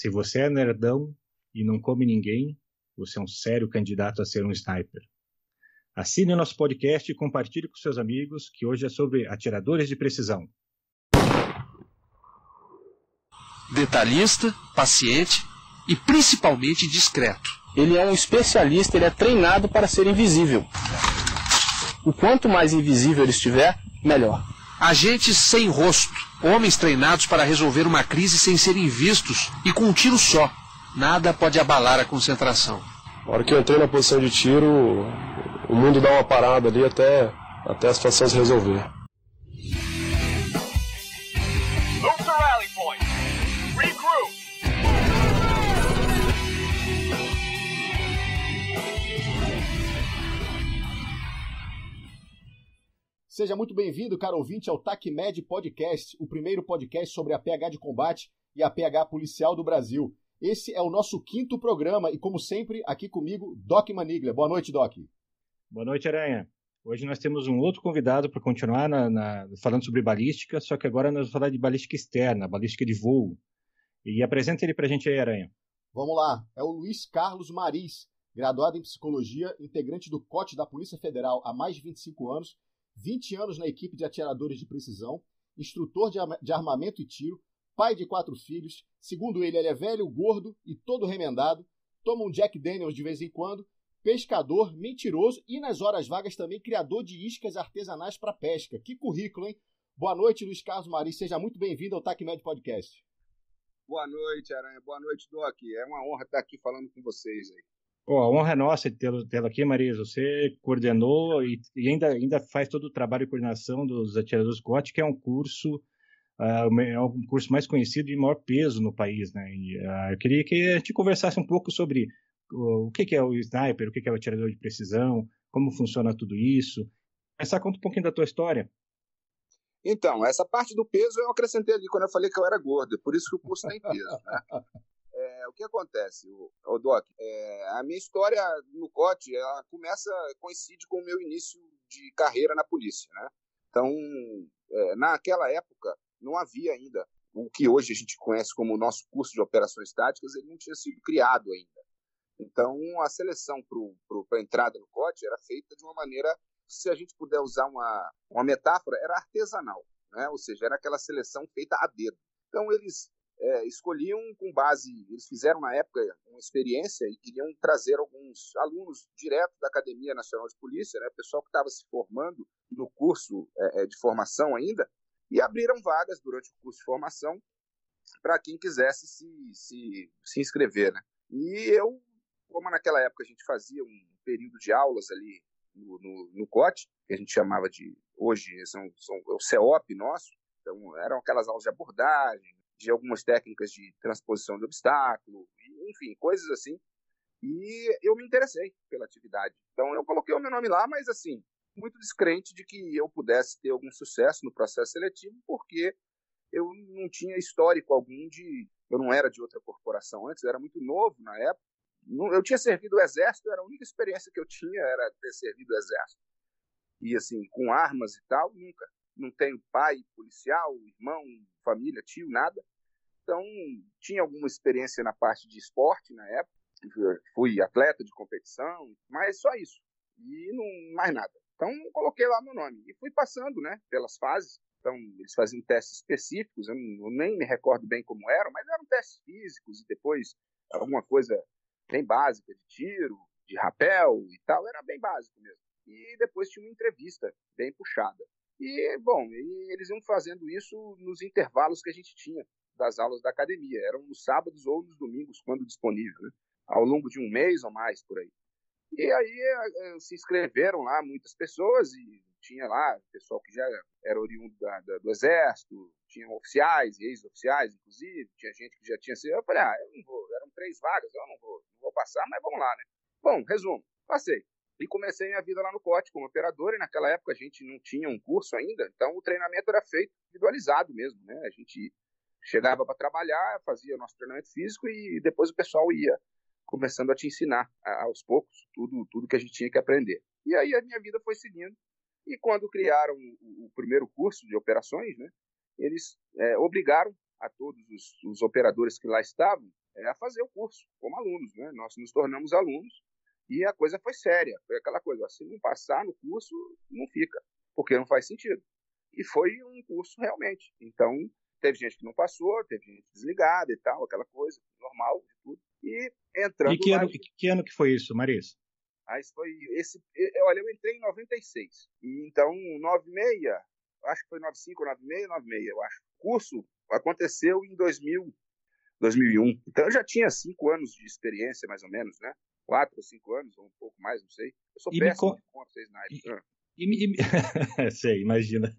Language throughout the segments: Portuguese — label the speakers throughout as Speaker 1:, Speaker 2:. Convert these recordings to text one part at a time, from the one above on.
Speaker 1: Se você é nerdão e não come ninguém, você é um sério candidato a ser um sniper. Assine o nosso podcast e compartilhe com seus amigos, que hoje é sobre atiradores de precisão.
Speaker 2: Detalhista, paciente e principalmente discreto.
Speaker 3: Ele é um especialista, ele é treinado para ser invisível. O quanto mais invisível ele estiver, melhor.
Speaker 2: Agentes sem rosto, homens treinados para resolver uma crise sem serem vistos e com um tiro só. Nada pode abalar a concentração.
Speaker 4: Na hora que eu entrei na posição de tiro, o mundo dá uma parada ali até a situação se resolver.
Speaker 5: Move to rally point. Regroup.
Speaker 6: Seja muito bem-vindo, caro ouvinte, ao TACMED Podcast, o primeiro podcast sobre a PH de combate e a PH policial do Brasil. Esse é o nosso 5º programa e, como sempre, aqui comigo, Doc Maniglia. Boa noite, Doc.
Speaker 1: Boa noite, Aranha. Hoje nós temos um outro convidado para continuar falando sobre balística, só que agora nós vamos falar de balística externa, balística de voo. E apresenta ele para a gente aí, Aranha.
Speaker 6: Vamos lá. É o Luiz Carlos Maris, graduado em Psicologia, integrante do COT da Polícia Federal há mais de 25 anos, 20 anos na equipe de atiradores de precisão, instrutor de armamento e tiro, pai de 4 filhos. Segundo ele é velho, gordo e todo remendado, toma um Jack Daniels de vez em quando, pescador, mentiroso e nas horas vagas também criador de iscas artesanais para pesca. Que currículo, hein? Boa noite, Luiz Carlos Maris. Seja muito bem-vindo ao TACMED Podcast.
Speaker 7: Boa noite, Aranha. Boa noite, Doc. É uma honra estar aqui falando com vocês aí.
Speaker 1: A honra é nossa de tê-lo aqui, Maris. Você coordenou e ainda faz todo o trabalho de coordenação dos atiradores COT, que é um curso, é um curso mais conhecido e maior peso no país, né? E, eu queria que a gente conversasse um pouco sobre o que é o sniper, o que é o atirador de precisão, como funciona tudo isso. Conta um pouquinho da tua história.
Speaker 7: Então, essa parte do peso eu acrescentei ali quando eu falei que eu era gordo, por isso que o curso tem peso, né? O que acontece, Doc? A minha história no COT, ela coincide com o meu início de carreira na polícia, né? Então, naquela época, não havia ainda o que hoje a gente conhece como o nosso curso de operações táticas, ele não tinha sido criado ainda. Então, a seleção para a entrada no COT era feita de uma maneira, se a gente puder usar uma metáfora, era artesanal, né? Ou seja, era aquela seleção feita a dedo. Então, eles escolhiam com base, eles fizeram na época uma experiência e queriam trazer alguns alunos direto da Academia Nacional de Polícia, né, pessoal que estava se formando no curso de formação ainda, e abriram vagas durante o curso de formação para quem quisesse se inscrever, né? E eu, como naquela época a gente fazia um período de aulas ali no COT, que a gente chamava de, hoje é o CEOP nosso, então eram aquelas aulas de abordagem, de algumas técnicas de transposição de obstáculo, enfim, coisas assim. E eu me interessei pela atividade. Então eu coloquei o meu nome lá, mas assim, muito descrente de que eu pudesse ter algum sucesso no processo seletivo, porque eu não tinha histórico algum eu não era de outra corporação antes, eu era muito novo na época. Eu tinha servido o Exército, era a única experiência que eu tinha era ter servido o Exército. E assim, com armas e tal, nunca. Não tenho pai policial, irmão, família, tio, nada. Então, tinha alguma experiência na parte de esporte na época. Fui atleta de competição, mas só isso. E não mais nada. Então, coloquei lá meu nome. E fui passando, né, pelas fases. Então, eles faziam testes específicos. Eu nem me recordo bem como eram, mas eram testes físicos. E depois, alguma coisa bem básica de tiro, de rapel e tal. Era bem básico mesmo. E depois tinha uma entrevista bem puxada. E, bom, eles iam fazendo isso nos intervalos que a gente tinha das aulas da academia. Eram nos sábados ou nos domingos, quando disponível, né? Ao longo de um mês ou mais, por aí. E aí se inscreveram lá muitas pessoas e tinha lá pessoal que já era oriundo do Exército, tinham oficiais e ex-oficiais, inclusive, tinha gente que já tinha sido. Eu falei, eu não vou, eram 3 vagas, eu não vou passar, mas vamos lá, né? Bom, resumo, passei. E comecei minha vida lá no COT como operador, e naquela época a gente não tinha um curso ainda, então o treinamento era feito individualizado mesmo, né? A gente chegava para trabalhar, fazia nosso treinamento físico e depois o pessoal ia começando a te ensinar aos poucos tudo que a gente tinha que aprender. E aí a minha vida foi seguindo. E quando criaram o primeiro curso de operações, né, eles obrigaram a todos os operadores que lá estavam a fazer o curso como alunos, né? Nós nos tornamos alunos e a coisa foi séria. Foi aquela coisa, se não passar no curso, não fica, porque não faz sentido. E foi um curso realmente. Então, teve gente que não passou, teve gente desligada e tal, aquela coisa normal de tudo. E entrando
Speaker 1: lá... que ano que foi isso, Marisa?
Speaker 7: Aí foi olha, eu entrei em 96. E então, 96, acho que foi 95, 96, eu acho. O curso aconteceu em 2001. Então, eu já tinha 5 anos de experiência, mais ou menos, né? 4 ou 5 anos, ou um pouco mais, não sei. Eu sou péssimo de conta, vocês na época.
Speaker 1: Sei, imagina.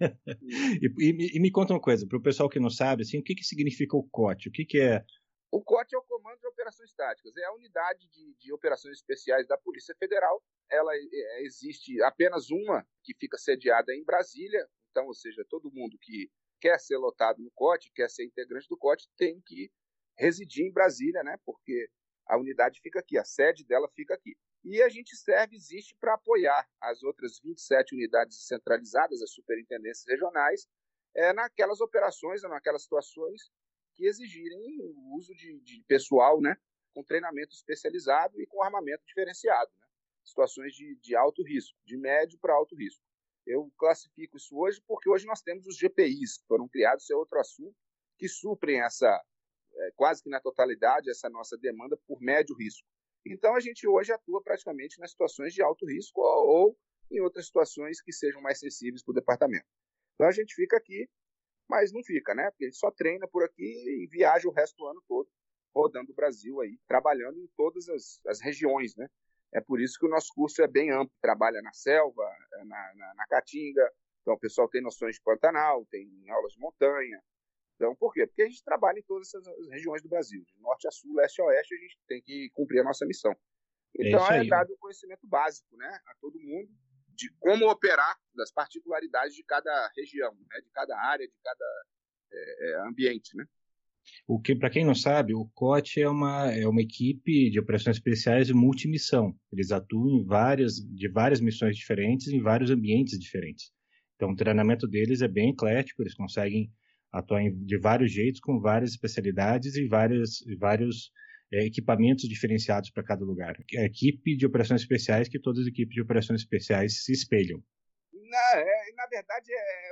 Speaker 1: E me conta uma coisa, para o pessoal que não sabe, assim, o que significa o COT? O que é?
Speaker 7: O COT é o Comando de Operações Táticas, é a unidade de operações especiais da Polícia Federal. Ela existe apenas uma que fica sediada em Brasília, então, ou seja, todo mundo que quer ser lotado no COT, quer ser integrante do COT, tem que residir em Brasília, né? Porque a unidade fica aqui, a sede dela fica aqui. E a gente existe para apoiar as outras 27 unidades descentralizadas, as superintendências regionais, naquelas operações, naquelas situações que exigirem o uso de pessoal, né, com treinamento especializado e com armamento diferenciado, né? Situações de alto risco, de médio para alto risco. Eu classifico isso hoje porque hoje nós temos os GPIs, que foram criados, isso é outro assunto, que suprem quase que na totalidade essa nossa demanda por médio risco. Então a gente hoje atua praticamente nas situações de alto risco ou em outras situações que sejam mais sensíveis para o departamento. Então a gente fica aqui, mas não fica, né? Porque a gente só treina por aqui e viaja o resto do ano todo, rodando o Brasil aí, trabalhando em todas as regiões, né? É por isso que o nosso curso é bem amplo, trabalha na selva, na caatinga, então o pessoal tem noções de Pantanal, tem aulas de montanha. Então, por quê? Porque a gente trabalha em todas essas regiões do Brasil, de norte a sul, leste a oeste, a gente tem que cumprir a nossa missão. Então, é dado um conhecimento básico, né, a todo mundo de como operar, das particularidades de cada região, né, de cada área, de cada ambiente, né?
Speaker 1: Para quem não sabe, o COT é uma equipe de operações especiais de multimissão. Eles atuam em várias missões diferentes, em vários ambientes diferentes. Então, o treinamento deles é bem eclético, eles conseguem atuar de vários jeitos, com várias especialidades e vários equipamentos diferenciados para cada lugar. É a equipe de operações especiais que todas as equipes de operações especiais se espelham.
Speaker 7: Na verdade, é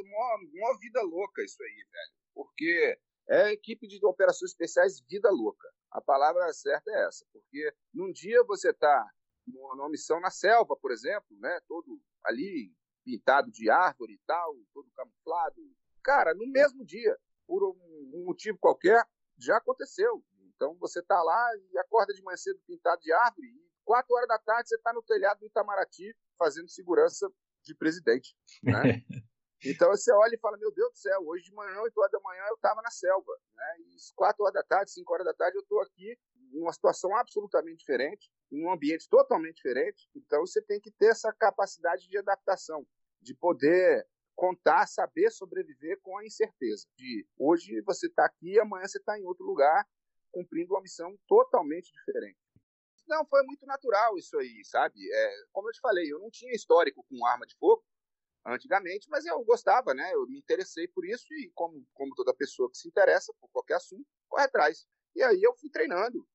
Speaker 7: uma vida louca isso aí, velho. Porque é a equipe de operações especiais vida louca. A palavra certa é essa. Porque num dia você está numa missão na selva, por exemplo, né, todo ali pintado de árvore e tal, todo camuflado. Cara, no mesmo dia, por um motivo qualquer, já aconteceu. Então você está lá e acorda de manhã cedo pintado de árvore e 4 horas da tarde você está no telhado do Itamaraty fazendo segurança de presidente, né? Então você olha e fala, meu Deus do céu, hoje de manhã, 8 horas da manhã, eu estava na selva, né? E 4 horas da tarde, 5 horas da tarde, eu estou aqui numa situação absolutamente diferente, em um ambiente totalmente diferente. Então você tem que ter essa capacidade de adaptação, de poder contar, saber sobreviver com a incerteza. De hoje você está aqui, amanhã você está em outro lugar, cumprindo uma missão totalmente diferente. Não, foi muito natural isso aí, sabe? Como eu te falei, eu não tinha histórico com arma de fogo antigamente, mas eu gostava, né? Eu me interessei por isso e, como toda pessoa que se interessa por qualquer assunto, corre atrás. E aí eu fui treinando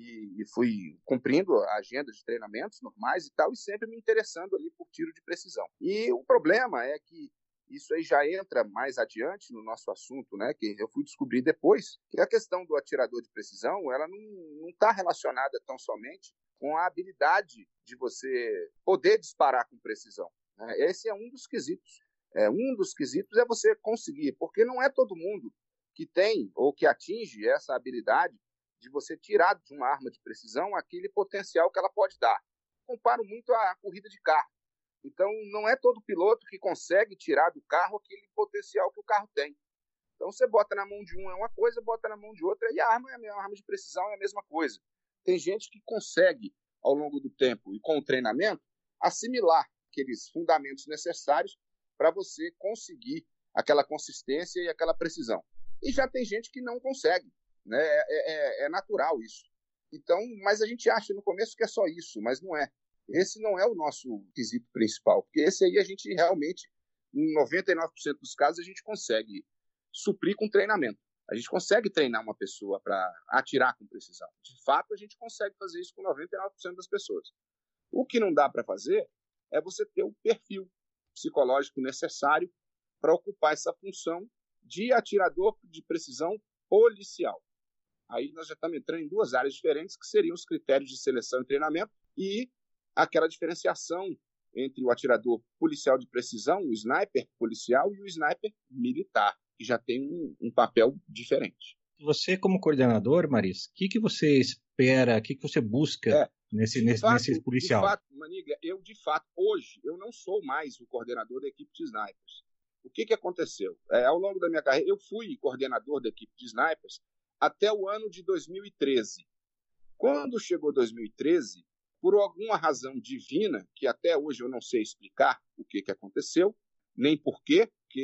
Speaker 7: e fui cumprindo a agenda de treinamentos normais e tal, e sempre me interessando ali por tiro de precisão. E o problema é que isso aí já entra mais adiante no nosso assunto, né? Que eu fui descobrir depois, que a questão do atirador de precisão, ela não está relacionada tão somente com a habilidade de você poder disparar com precisão. Esse é um dos quesitos. Um dos quesitos é você conseguir, porque não é todo mundo que tem ou que atinge essa habilidade de você tirar de uma arma de precisão aquele potencial que ela pode dar. Comparo muito à corrida de carro. Então, não é todo piloto que consegue tirar do carro aquele potencial que o carro tem. Então, você bota na mão de um é uma coisa, bota na mão de outra, e a arma de precisão é a mesma coisa. Tem gente que consegue, ao longo do tempo e com o treinamento, assimilar aqueles fundamentos necessários para você conseguir aquela consistência e aquela precisão. E já tem gente que não consegue, né? É natural isso. Então, mas a gente acha no começo que é só isso, mas não é. Esse não é o nosso quesito principal, porque esse aí a gente realmente, em 99% dos casos, a gente consegue suprir com treinamento. A gente consegue treinar uma pessoa para atirar com precisão. De fato, a gente consegue fazer isso com 99% das pessoas. O que não dá para fazer é você ter o perfil psicológico necessário para ocupar essa função de atirador de precisão policial. Aí nós já estamos entrando em duas áreas diferentes, que seriam os critérios de seleção e treinamento e aquela diferenciação entre o atirador policial de precisão, o sniper policial, e o sniper militar, que já tem um papel diferente.
Speaker 1: Você, como coordenador, Maris, o que você espera, o que você busca nesse policial?
Speaker 7: De fato, Maniga, de fato, hoje, eu não sou mais o coordenador da equipe de snipers. O que aconteceu? Ao longo da minha carreira, eu fui coordenador da equipe de snipers até o ano de 2013. Quando chegou 2013, por alguma razão divina, que até hoje eu não sei explicar o que aconteceu, nem por quê, porque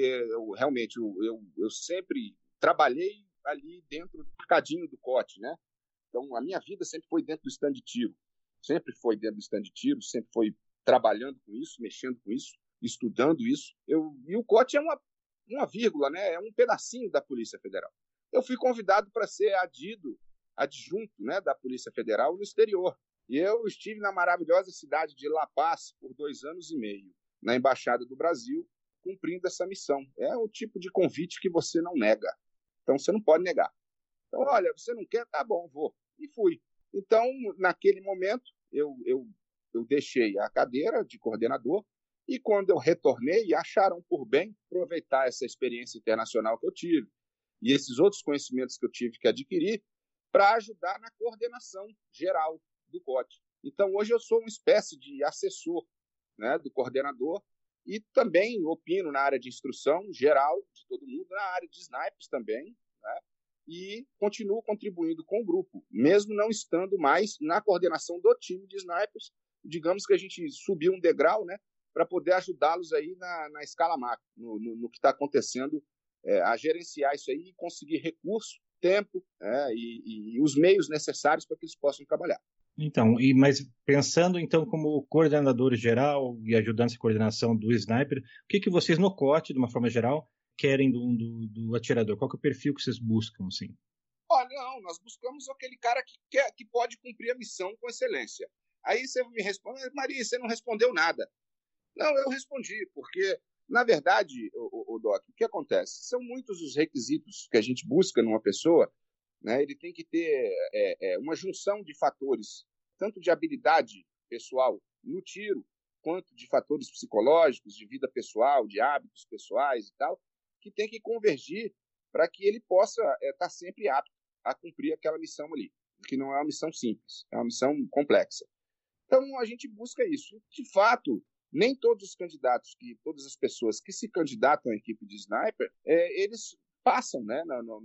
Speaker 7: eu sempre trabalhei ali dentro do mercadinho do COT, né? Então, a minha vida sempre foi dentro do stand de tiro. Sempre foi dentro do stand de tiro, sempre foi trabalhando com isso, mexendo com isso, estudando isso. E o COT é uma vírgula, né? É um pedacinho da Polícia Federal. Eu fui convidado para ser adjunto, né, da Polícia Federal no exterior. E eu estive na maravilhosa cidade de La Paz por 2 anos e meio, na Embaixada do Brasil, cumprindo essa missão. É o tipo de convite que você não nega. Então, você não pode negar. Então, olha, você não quer? Tá bom, vou. E fui. Então, naquele momento, eu deixei a cadeira de coordenador e quando eu retornei, acharam por bem aproveitar essa experiência internacional que eu tive e esses outros conhecimentos que eu tive que adquirir para ajudar na coordenação geral do COT. Então, hoje eu sou uma espécie de assessor, né, do coordenador e também opino na área de instrução geral de todo mundo, na área de snipers também, né, e continuo contribuindo com o grupo, mesmo não estando mais na coordenação do time de snipers. Digamos que a gente subiu um degrau, né, para poder ajudá-los aí na escala macro, no que está acontecendo, a gerenciar isso aí e conseguir recurso, tempo e os meios necessários para que eles possam trabalhar.
Speaker 1: Então, mas pensando então como coordenador geral e ajudando essa coordenação do sniper, o que vocês no COT, de uma forma geral, querem do atirador? Qual que é o perfil que vocês buscam, assim?
Speaker 7: Olha, não, nós buscamos aquele cara que pode cumprir a missão com excelência. Aí você me responde, Maria, você não respondeu nada. Não, eu respondi, porque, na verdade, o Doc, o que acontece? São muitos os requisitos que a gente busca numa pessoa, né? Ele tem que ter uma junção de fatores, tanto de habilidade pessoal no tiro, quanto de fatores psicológicos, de vida pessoal, de hábitos pessoais e tal, que tem que convergir para que ele possa estar sempre apto a cumprir aquela missão ali, que não é uma missão simples, é uma missão complexa. Então, a gente busca isso. De fato, nem todos os candidatos, todas as pessoas que se candidatam à equipe de sniper, eles passam, né,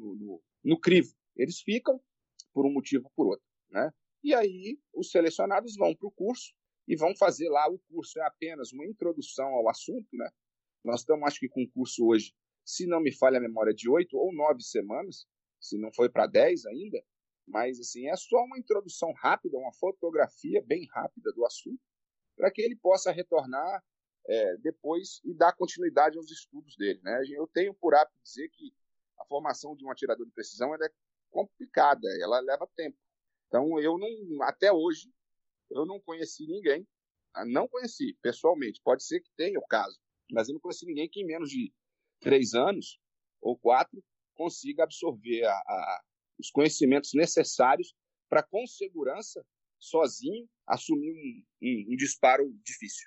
Speaker 7: no crivo. Eles ficam por um motivo ou por outro, né? E aí, os selecionados vão para o curso e vão fazer lá. O curso é apenas uma introdução ao assunto, né? Nós estamos, acho que, com o curso hoje, se não me falha a memória, de 8 ou 9 semanas, se não foi para 10 ainda, mas assim, é só uma introdução rápida, uma fotografia bem rápida do assunto, para que ele possa retornar depois e dar continuidade aos estudos dele, né? Eu tenho por hábito dizer que a formação de um atirador de precisão é complicada, ela leva tempo. Então, até hoje, eu não conheci ninguém, não conheci pessoalmente, pode ser que tenha o caso, mas eu não conheci ninguém que em menos de 3 anos ou 4 consiga absorver os conhecimentos necessários para, com segurança, sozinho, assumir um disparo difícil.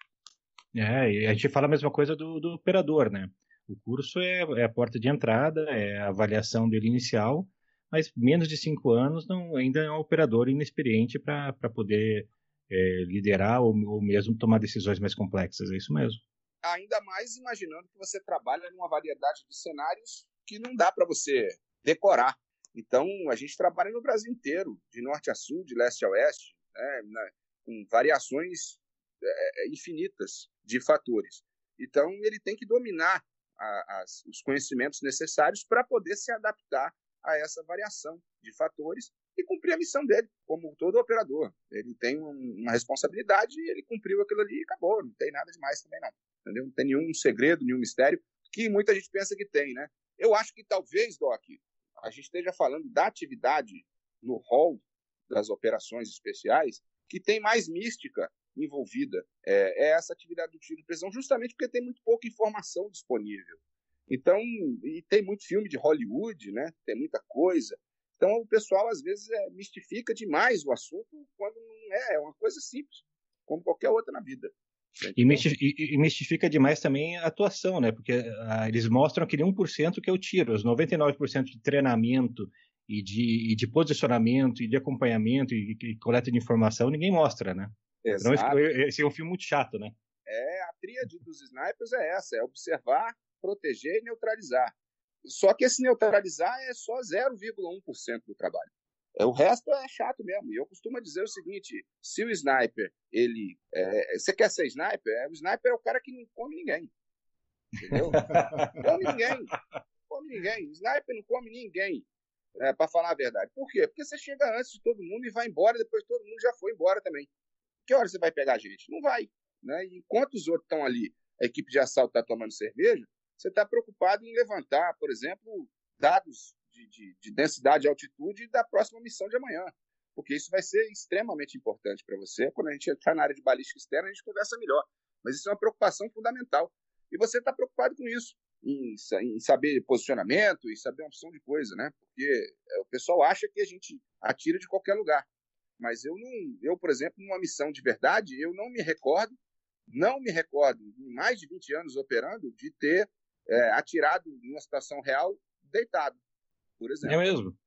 Speaker 1: E a gente fala a mesma coisa do operador, né? O curso é a porta de entrada, é a avaliação dele inicial, mas menos de 5 anos ainda é um operador inexperiente para poder liderar ou mesmo tomar decisões mais complexas, é isso mesmo.
Speaker 7: Ainda mais imaginando que você trabalha numa variedade de cenários que não dá para você decorar. Então, a gente trabalha no Brasil inteiro, de norte a sul, de leste a oeste, né, com variações infinitas de fatores. Então, ele tem que dominar os conhecimentos necessários para poder se adaptar a essa variação de fatores e cumprir a missão dele, como todo operador. Ele tem uma responsabilidade e ele cumpriu aquilo ali e acabou. Não tem nada demais também, não. Entendeu? Não tem nenhum segredo, nenhum mistério, que muita gente pensa que tem, né? Eu acho que talvez, Doc, a gente esteja falando da atividade no rol das operações especiais que tem mais mística envolvida. É essa atividade do tiro de precisão, justamente porque tem muito pouca informação disponível. Então, e tem muito filme de Hollywood, né? Tem muita coisa. Então, o pessoal, às vezes, mistifica demais o assunto quando não é uma coisa simples, como qualquer outra na vida.
Speaker 1: E mistifica demais também a atuação, né? Porque eles mostram aquele 1% que é o tiro, os 99% de treinamento e de posicionamento e de acompanhamento e coleta de informação, ninguém mostra, né?
Speaker 7: Exato.
Speaker 1: Então, esse é um filme muito chato, né?
Speaker 7: A tríade dos snipers é essa, é observar, proteger e neutralizar. Só que esse neutralizar é só 0,1% do trabalho. O resto é chato mesmo. E eu costumo dizer o seguinte, se o sniper, você quer ser sniper? O sniper é o cara que não come ninguém. Entendeu? Come ninguém. Sniper não come ninguém, para falar a verdade. Por quê? Porque você chega antes de todo mundo e vai embora, depois todo mundo já foi embora também. Que hora você vai pegar a gente? Não vai. Né? E enquanto os outros estão ali, a equipe de assalto está tomando cerveja, você está preocupado em levantar, por exemplo, dados de densidade e altitude da próxima missão de amanhã, porque isso vai ser extremamente importante para você. Quando a gente entrar na área de balística externa, a gente conversa melhor, mas isso é uma preocupação fundamental, e você está preocupado com isso, em saber posicionamento, e saber uma opção de coisa, né? Porque o pessoal acha que a gente atira de qualquer lugar, mas eu, por exemplo, numa missão de verdade, eu não me recordo, em mais de 20 anos operando, de ter atirado numa situação real deitado, por exemplo.
Speaker 1: É mesmo?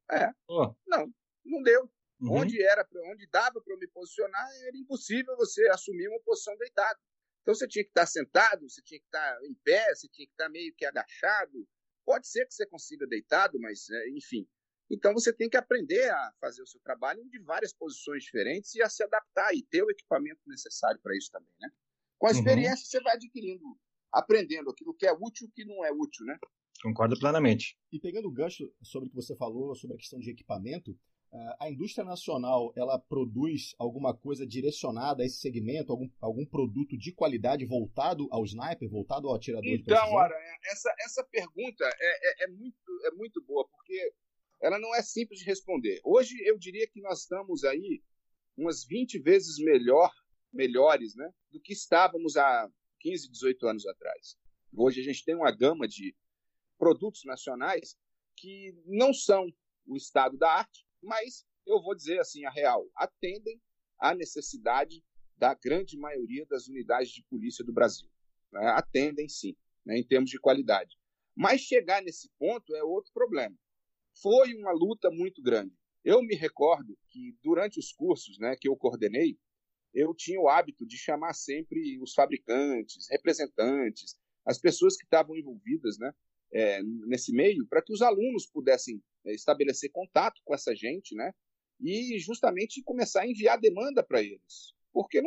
Speaker 7: Não deu.
Speaker 1: Uhum.
Speaker 7: Onde dava para eu me posicionar, era impossível você assumir uma posição deitado. Então você tinha que estar sentado, você tinha que estar em pé, você tinha que estar meio que agachado. Pode ser que você consiga deitado, mas enfim. Então você tem que aprender a fazer o seu trabalho de várias posições diferentes e a se adaptar e ter o equipamento necessário para isso também, né? Com a experiência você vai adquirindo, aprendendo aquilo que é útil e o que não é útil, né?
Speaker 1: Concordo plenamente.
Speaker 6: E pegando o gancho sobre o que você falou, sobre a questão de equipamento, a indústria nacional, ela produz alguma coisa direcionada a esse segmento, algum produto de qualidade voltado ao sniper, voltado ao atirador de precisão?
Speaker 7: Então, Aranha, essa pergunta é muito boa, porque ela não é simples de responder. Hoje eu diria que nós estamos aí umas 20 vezes melhores, né, do que estávamos há 15, 18 anos atrás. Hoje a gente tem uma gama de produtos nacionais que não são o estado da arte, mas eu vou dizer assim, a real, atendem à necessidade da grande maioria das unidades de polícia do Brasil. Né? Atendem sim, né, em termos de qualidade. Mas chegar nesse ponto é outro problema. Foi uma luta muito grande. Eu me recordo que durante os cursos, né, que eu coordenei, eu tinha o hábito de chamar sempre os fabricantes, representantes, as pessoas que estavam envolvidas, né, nesse meio, para que os alunos pudessem estabelecer contato com essa gente, né, e justamente começar a enviar demanda para eles, porque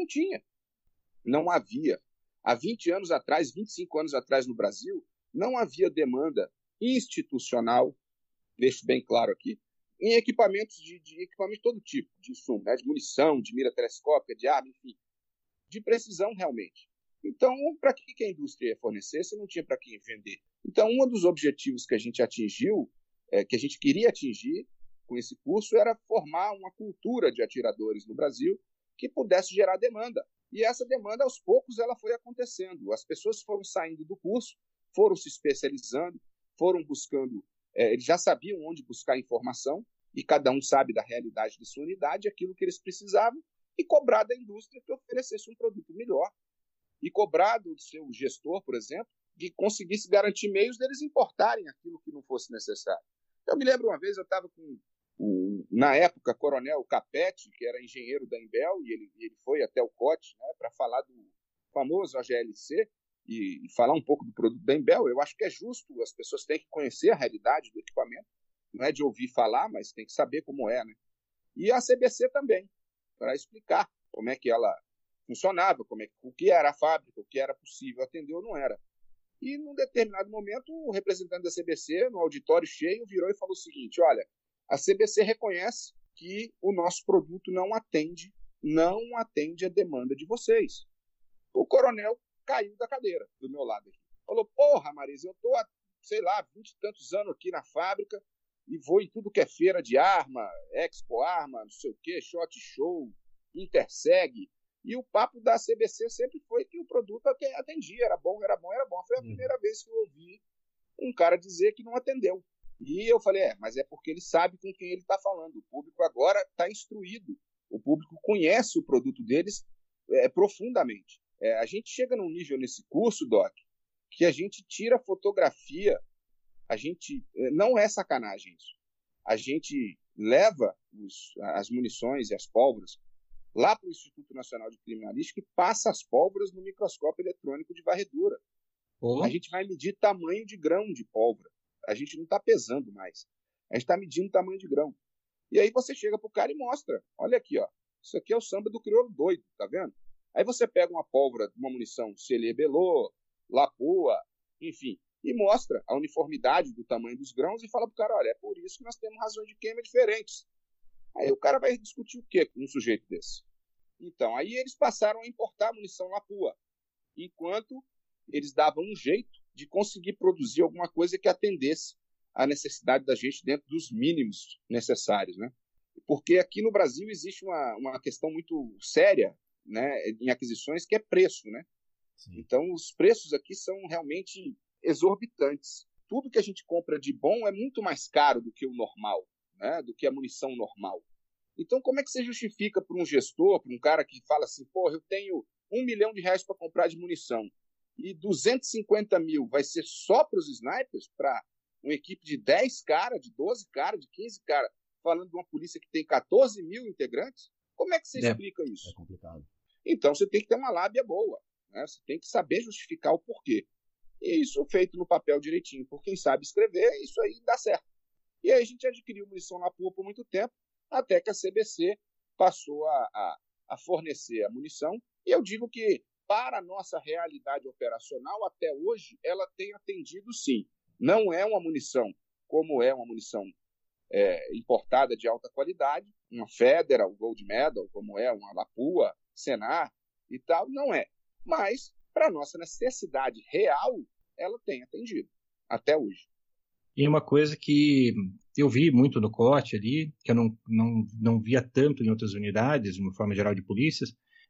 Speaker 7: não havia. Há 20 anos atrás, 25 anos atrás no Brasil, não havia demanda institucional, deixo bem claro aqui, em equipamentos de equipamento de todo tipo, de insumo, né, de munição, de mira telescópica, de arma, enfim, de precisão realmente. Então, para que a indústria ia fornecer se não tinha para quem vender? Então, um dos objetivos que a gente atingiu, que a gente queria atingir com esse curso, era formar uma cultura de atiradores no Brasil que pudesse gerar demanda. E essa demanda, aos poucos, ela foi acontecendo. As pessoas foram saindo do curso, foram se especializando, foram buscando, eles já sabiam onde buscar informação, e cada um sabe da realidade de sua unidade, aquilo que eles precisavam, e cobrar da indústria que oferecesse um produto melhor, e cobrar do seu gestor, por exemplo, que conseguisse garantir meios deles importarem aquilo que não fosse necessário. Eu me lembro uma vez, eu estava com, na época, Coronel Capete, que era engenheiro da Imbel, e ele foi até o COT, né, para falar do famoso AGLC, e falar um pouco do produto da Imbel. Eu acho que é justo, as pessoas têm que conhecer a realidade do equipamento, não é de ouvir falar, mas tem que saber como é, né? E a CBC também, para explicar como é que ela funcionava, o que era a fábrica, o que era possível atender ou não era. E, num determinado momento, o representante da CBC, no auditório cheio, virou e falou o seguinte: olha, a CBC reconhece que o nosso produto não atende a demanda de vocês. O coronel caiu da cadeira do meu lado aqui. Falou: porra, Marisa, eu estou há, sei lá, 20 e tantos anos aqui na fábrica, e vou em tudo que é feira de arma, Expo Arma, não sei o quê, Shot Show, Interseg. E o papo da CBC sempre foi que o produto atendia, era bom. Foi a primeira vez que eu ouvi um cara dizer que não atendeu. E eu falei, mas é porque ele sabe com quem ele está falando. O público agora está instruído. O público conhece o produto deles profundamente. A gente chega num nível nesse curso, Doc, que a gente tira fotografia, não é sacanagem isso. A gente leva as munições e as pólvoras lá para o Instituto Nacional de Criminalística e passa as pólvoras no microscópio eletrônico de varredura. A gente vai medir tamanho de grão de pólvora. A gente não está pesando mais. A gente está medindo tamanho de grão. E aí você chega pro cara e mostra. Olha aqui, ó. Isso aqui é o samba do crioulo doido, tá vendo? Aí você pega uma pólvora, uma munição Cellier-Bellot, Lapua, enfim, e mostra a uniformidade do tamanho dos grãos e fala pro cara, olha, é por isso que nós temos razões de queima diferentes. Aí o cara vai discutir o quê com um sujeito desse? Então, aí eles passaram a importar munição Lapua, enquanto eles davam um jeito de conseguir produzir alguma coisa que atendesse à necessidade da gente dentro dos mínimos necessários, né? Porque aqui no Brasil existe uma questão muito séria, né, em aquisições, que é preço, né? Sim. Então, os preços aqui são realmente exorbitantes. Tudo que a gente compra de bom é muito mais caro do que o normal, né, do que a munição normal. Então, como é que você justifica para um gestor, para um cara que fala assim, eu tenho R$1 milhão para comprar de munição e 250 mil vai ser só para os snipers, para uma equipe de 10 caras, de 12 caras, de 15 caras, falando de uma polícia que tem 14 mil integrantes? Como é que você explica isso?
Speaker 6: É complicado.
Speaker 7: Então, você tem que ter uma lábia boa, né? Você tem que saber justificar o porquê. E isso feito no papel direitinho por quem sabe escrever, isso aí dá certo. E aí a gente adquiriu munição Lapua por muito tempo, até que a CBC passou a fornecer a munição. E eu digo que, para a nossa realidade operacional, até hoje, ela tem atendido sim. Não é uma munição como é uma munição importada de alta qualidade, uma Federal, Gold Medal, como é uma Lapua, Senar e tal, não é. Mas, para a nossa necessidade real, ela tem atendido, até hoje.
Speaker 1: E uma coisa que eu vi muito no COT ali, que eu não via tanto em outras unidades, de uma forma geral de polícias,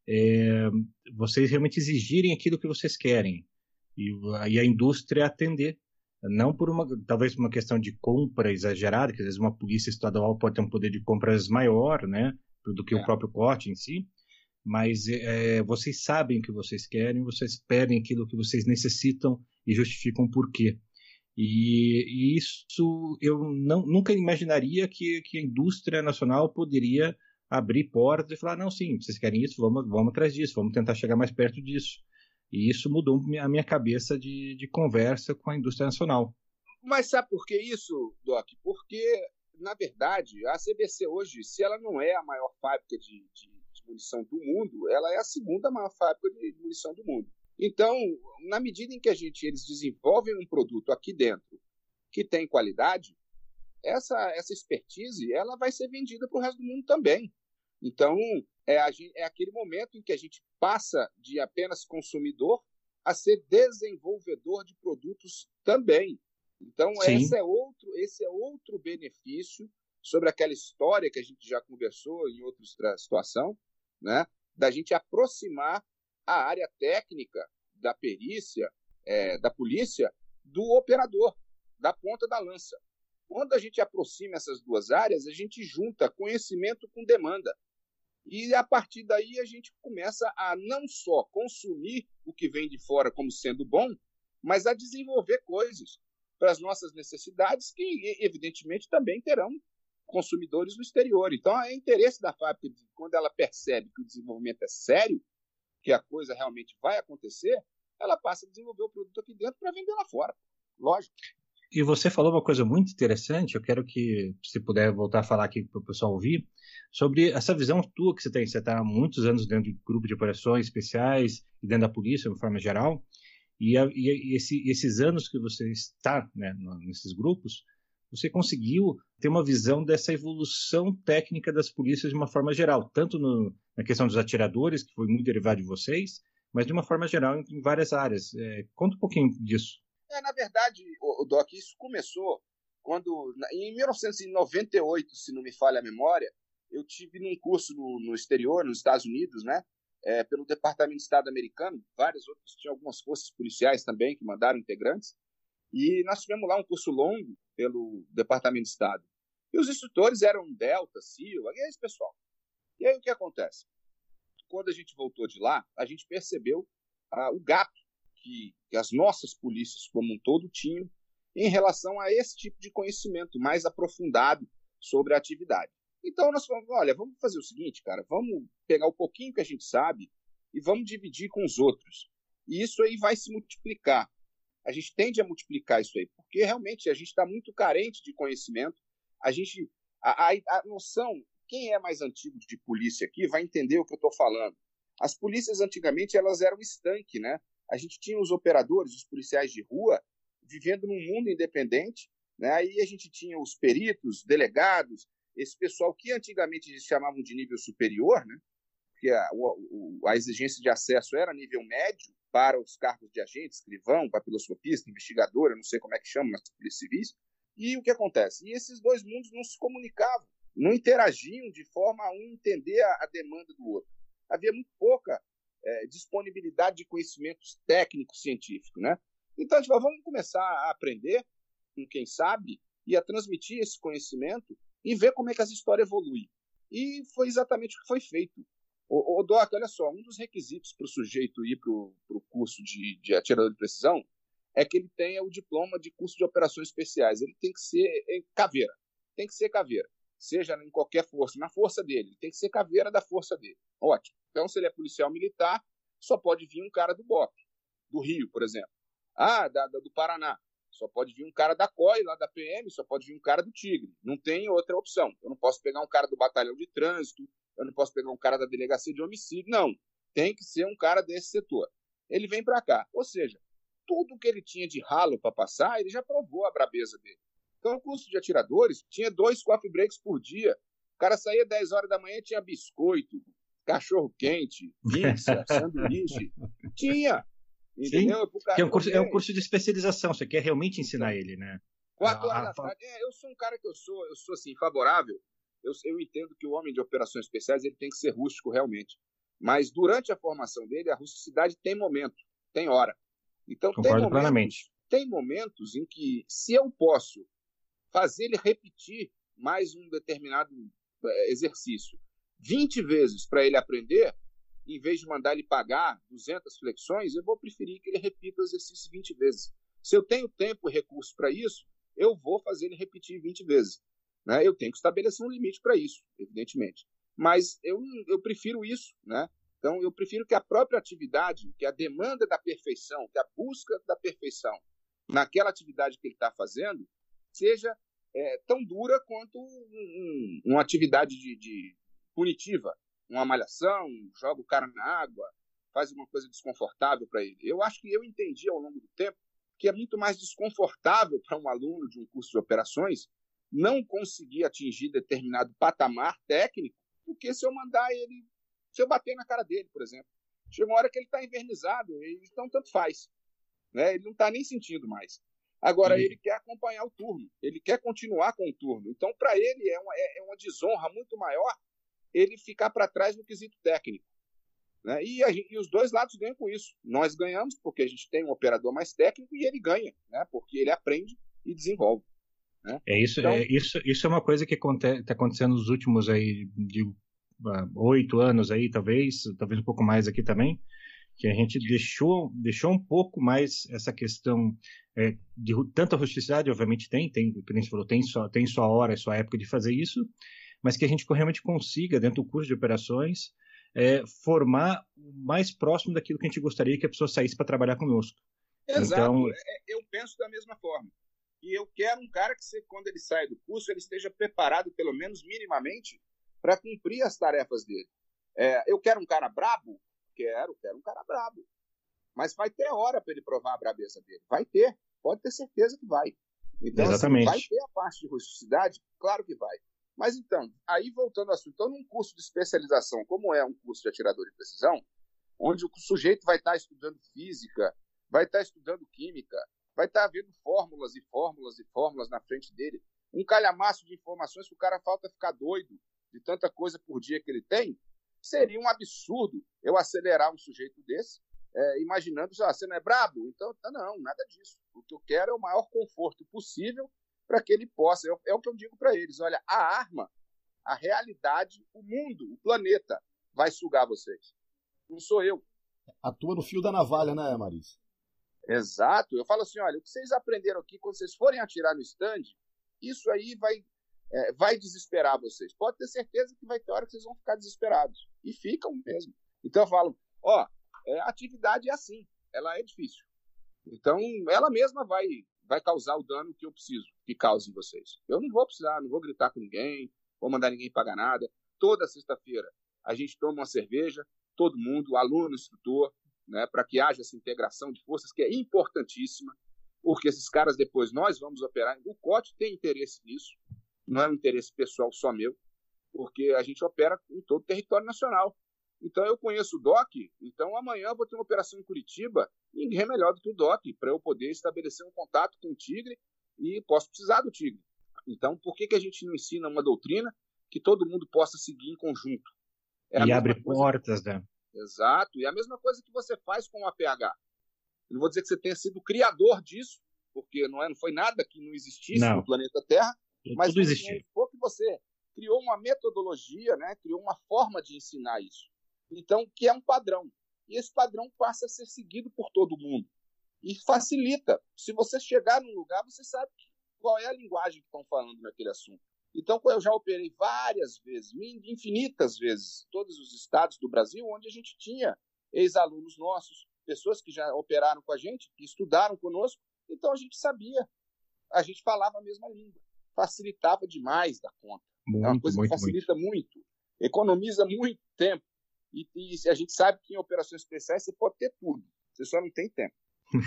Speaker 1: vocês realmente exigirem aquilo que vocês querem e a indústria atender. Não por talvez por uma questão de compra exagerada, que às vezes uma polícia estadual pode ter um poder de compras maior, né, do que o próprio COT em si, mas vocês sabem o que vocês querem, vocês pedem aquilo que vocês necessitam e justificam por quê. E isso eu nunca imaginaria que a indústria nacional poderia abrir portas e falar, não, sim, vocês querem isso, vamos atrás disso, vamos tentar chegar mais perto disso. E isso mudou a minha cabeça de conversa com a indústria nacional.
Speaker 7: Mas sabe por que isso, Doc? Porque, na verdade, a CBC hoje, se ela não é a maior fábrica de munição do mundo, ela é a segunda maior fábrica de munição do mundo. Então, na medida em que eles desenvolvem um produto aqui dentro que tem qualidade, essa expertise ela vai ser vendida para o resto do mundo também. Então, é aquele momento em que a gente passa de apenas consumidor a ser desenvolvedor de produtos também. Então, esse é outro benefício sobre aquela história que a gente já conversou em outra situação, né, da gente aproximar a área técnica da perícia, da polícia, do operador, da ponta da lança. Quando a gente aproxima essas duas áreas, a gente junta conhecimento com demanda. E, a partir daí, a gente começa a não só consumir o que vem de fora como sendo bom, mas a desenvolver coisas para as nossas necessidades que, evidentemente, também terão consumidores no exterior. Então, é interesse da fábrica, quando ela percebe que o desenvolvimento é sério, que a coisa realmente vai acontecer, ela passa a desenvolver o produto aqui dentro para vender lá fora. Lógico.
Speaker 1: E você falou uma coisa muito interessante, eu quero que, se puder voltar a falar aqui para o pessoal ouvir, sobre essa visão tua que você tem. Você está há muitos anos dentro de grupo de operações especiais e dentro da polícia, de forma geral, e esses anos que você está, né, nesses grupos, você conseguiu ter uma visão dessa evolução técnica das polícias de uma forma geral, tanto na questão dos atiradores, que foi muito derivado de vocês, mas de uma forma geral em várias áreas. Conta um pouquinho disso.
Speaker 7: Na verdade, Doc, isso começou em 1998, se não me falha a memória, eu tive num curso no exterior, nos Estados Unidos, né? Pelo Departamento de Estado americano, vários outros, tinha algumas forças policiais também que mandaram integrantes, e nós tivemos lá um curso longo pelo Departamento de Estado. E os instrutores eram Delta, SEAL, esse pessoal. E aí o que acontece? Quando a gente voltou de lá, a gente percebeu o gap que as nossas polícias como um todo tinham em relação a esse tipo de conhecimento mais aprofundado sobre a atividade. Então nós falamos, olha, vamos fazer o seguinte, cara, vamos pegar o pouquinho que a gente sabe e vamos dividir com os outros. E isso aí vai se multiplicar. A gente tende a multiplicar isso aí, porque realmente a gente está muito carente de conhecimento. A noção, quem é mais antigo de polícia aqui vai entender o que eu estou falando. As polícias antigamente elas eram estanque, né? A gente tinha os operadores, os policiais de rua, vivendo num mundo independente, né? Aí a gente tinha os peritos, delegados, esse pessoal que antigamente eles chamavam de nível superior, né? Porque a exigência de acesso era nível médio para os cargos de agente, escrivão, papiloscopista, investigador, eu não sei como é que chama nas polícias civis. E o que acontece? E esses dois mundos não se comunicavam, não interagiam de forma a um entender a demanda do outro. Havia muito pouca disponibilidade de conhecimentos técnicos científicos, né? Então a gente falou, vamos começar a aprender com quem sabe e a transmitir esse conhecimento e ver como é que essa história evolui. E foi exatamente o que foi feito. O Doc, olha só, um dos requisitos para o sujeito ir para o curso de atirador de precisão é que ele tenha o diploma de curso de operações especiais. Ele tem que ser caveira. Tem que ser caveira. Seja em qualquer força, na força dele. Ele tem que ser caveira da força dele. Ótimo. Então, se ele é policial militar, só pode vir um cara do BOP, do Rio, por exemplo. Do Paraná. Só pode vir um cara da COI, lá da PM, só pode vir um cara do Tigre. Não tem outra opção. Eu não posso pegar um cara do batalhão de trânsito, eu não posso pegar um cara da delegacia de homicídio, não. Tem que ser um cara desse setor. Ele vem para cá. Ou seja, tudo que ele tinha de ralo para passar, ele já provou a brabeza dele. Então, o curso de atiradores tinha 2 coffee breaks por dia. O cara saía 10 horas da manhã, tinha biscoito, cachorro-quente, pizza, sanduíche. Tinha. Entendeu?
Speaker 1: É um curso de especialização. Você quer realmente ensinar ele, né?
Speaker 7: 4 horas da tarde. Eu sou um cara que eu sou assim, favorável. Eu entendo que o homem de operações especiais ele tem que ser rústico realmente. Mas durante a formação dele, a rusticidade tem momento, tem hora. Então tem momentos em que, se eu posso fazer ele repetir mais um determinado exercício 20 vezes para ele aprender, em vez de mandar ele pagar 200 flexões, eu vou preferir que ele repita o exercício 20 vezes. Se eu tenho tempo e recurso para isso, eu vou fazer ele repetir 20 vezes. Né? Eu tenho que estabelecer um limite para isso, evidentemente. Mas eu prefiro isso, né? Então, eu prefiro que a própria atividade, que a demanda da perfeição, que a busca da perfeição naquela atividade que ele está fazendo, seja tão dura quanto uma atividade de punitiva. Uma malhação, joga o cara na água, faz uma coisa desconfortável para ele. Eu acho que eu entendi ao longo do tempo que é muito mais desconfortável para um aluno de um curso de operações não conseguir atingir determinado patamar técnico do que se eu mandar ele, se eu bater na cara dele, por exemplo. Chega uma hora que ele está envernizado, então tanto faz. Né? Ele não está nem sentindo mais. Agora, ele quer acompanhar o turno, ele quer continuar com o turno. Então, para ele, é uma desonra muito maior ele ficar para trás no quesito técnico. Né? E os dois lados ganham com isso. Nós ganhamos porque a gente tem um operador mais técnico e ele ganha, né? Porque ele aprende e desenvolve. Né?
Speaker 1: Isso é uma coisa que está acontecendo nos últimos aí, de 8 anos, aí, talvez um pouco mais aqui também, que a gente deixou um pouco mais essa questão de tanta rusticidade, obviamente tem, como você falou, tem sua hora, sua época de fazer isso, mas que a gente realmente consiga, dentro do curso de operações, formar o mais próximo daquilo que a gente gostaria que a pessoa saísse para trabalhar conosco.
Speaker 7: Exato,
Speaker 1: então,
Speaker 7: eu penso da mesma forma. E eu quero um cara que, quando ele sai do curso, ele esteja preparado, pelo menos minimamente, para cumprir as tarefas dele. Eu quero um cara brabo? Quero um cara brabo. Mas vai ter hora para ele provar a brabeza dele. Vai ter, pode ter certeza que vai. Então,
Speaker 1: exatamente.
Speaker 7: Assim, vai ter a parte de rusticidade? Claro que vai. Mas então, aí voltando ao assunto, então num curso de especialização, como é um curso de atirador de precisão, onde o sujeito vai estar estudando física, vai estar estudando química, vai estar vendo fórmulas e fórmulas e fórmulas na frente dele, um calhamaço de informações que o cara falta ficar doido de tanta coisa por dia que ele tem. Seria um absurdo eu acelerar um sujeito desse, imaginando, você não é brabo? Então, não, nada disso. O que eu quero é o maior conforto possível para que ele possa. É o que eu digo para eles, olha, a arma, a realidade, o mundo, o planeta vai sugar vocês. Não sou eu.
Speaker 6: Atua no fio da navalha, né, Maris?
Speaker 7: Exato. Eu falo assim, olha, o que vocês aprenderam aqui quando vocês forem atirar no stand, isso aí vai desesperar vocês. Pode ter certeza que vai ter hora que vocês vão ficar desesperados. E ficam mesmo. Então eu falo, a atividade é assim, ela é difícil. Então ela mesma vai causar o dano que eu preciso que cause em vocês. Eu não vou precisar, não vou gritar com ninguém, vou mandar ninguém pagar nada. Toda sexta-feira a gente toma uma cerveja, todo mundo, aluno, instrutor, né, para que haja essa integração de forças que é importantíssima, porque esses caras depois nós vamos operar. O COT tem interesse nisso, não é um interesse pessoal só meu, porque a gente opera em todo o território nacional. Então eu conheço o DOC, então amanhã eu vou ter uma operação em Curitiba, ninguém é melhor do que o DOC, para eu poder estabelecer um contato com o Tigre e posso precisar do Tigre. Então por que a gente não ensina uma doutrina que todo mundo possa seguir em conjunto?
Speaker 1: E abre portas, né?
Speaker 7: Exato, e a mesma coisa que você faz com o APH. Eu não vou dizer que você tenha sido o criador disso, porque não foi nada que não existisse no planeta Terra, mas
Speaker 1: tudo existia.
Speaker 7: Foi que você criou uma metodologia, né? Criou uma forma de ensinar isso. Então, que é um padrão. E esse padrão passa a ser seguido por todo mundo. E facilita. Se você chegar num lugar, você sabe qual é a linguagem que estão falando naquele assunto. Então, eu já operei várias vezes, infinitas vezes, todos os estados do Brasil, onde a gente tinha ex-alunos nossos, pessoas que já operaram com a gente, que estudaram conosco, então a gente sabia, a gente falava a mesma língua. Facilitava demais da conta. É uma coisa que facilita muito, economiza muito tempo. E a gente sabe que em operações especiais você pode ter tudo, você só não tem tempo.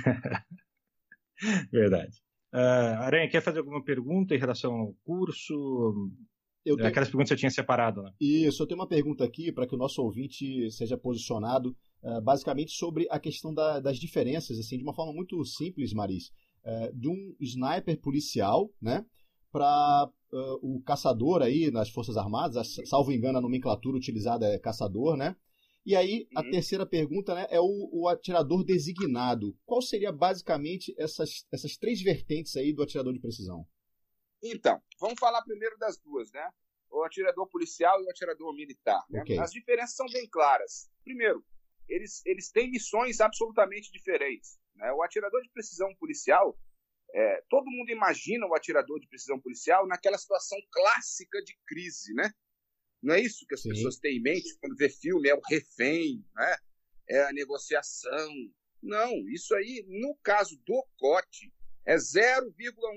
Speaker 1: Verdade. Aranha, quer fazer alguma pergunta em relação ao curso? Aquelas perguntas que você tinha separado, né?
Speaker 6: Isso, eu tenho uma pergunta aqui para que o nosso ouvinte seja posicionado basicamente sobre a questão das diferenças, assim, de uma forma muito simples, Maris, de um sniper policial, né, para o caçador aí nas Forças Armadas, salvo engano a nomenclatura utilizada é caçador, né? E aí, a terceira pergunta, né, é o atirador designado. Qual seria basicamente essas três vertentes aí do atirador de precisão?
Speaker 7: Então, vamos falar primeiro das duas, né? O atirador policial e o atirador militar. Né? Okay. As diferenças são bem claras. Primeiro, eles têm missões absolutamente diferentes. Né? O atirador de precisão policial, todo mundo imagina o atirador de precisão policial naquela situação clássica de crise, né? Não é isso que as pessoas têm em mente quando vê filme, é o refém, né? É a negociação. Não, isso aí, no caso do COT, é 0,1%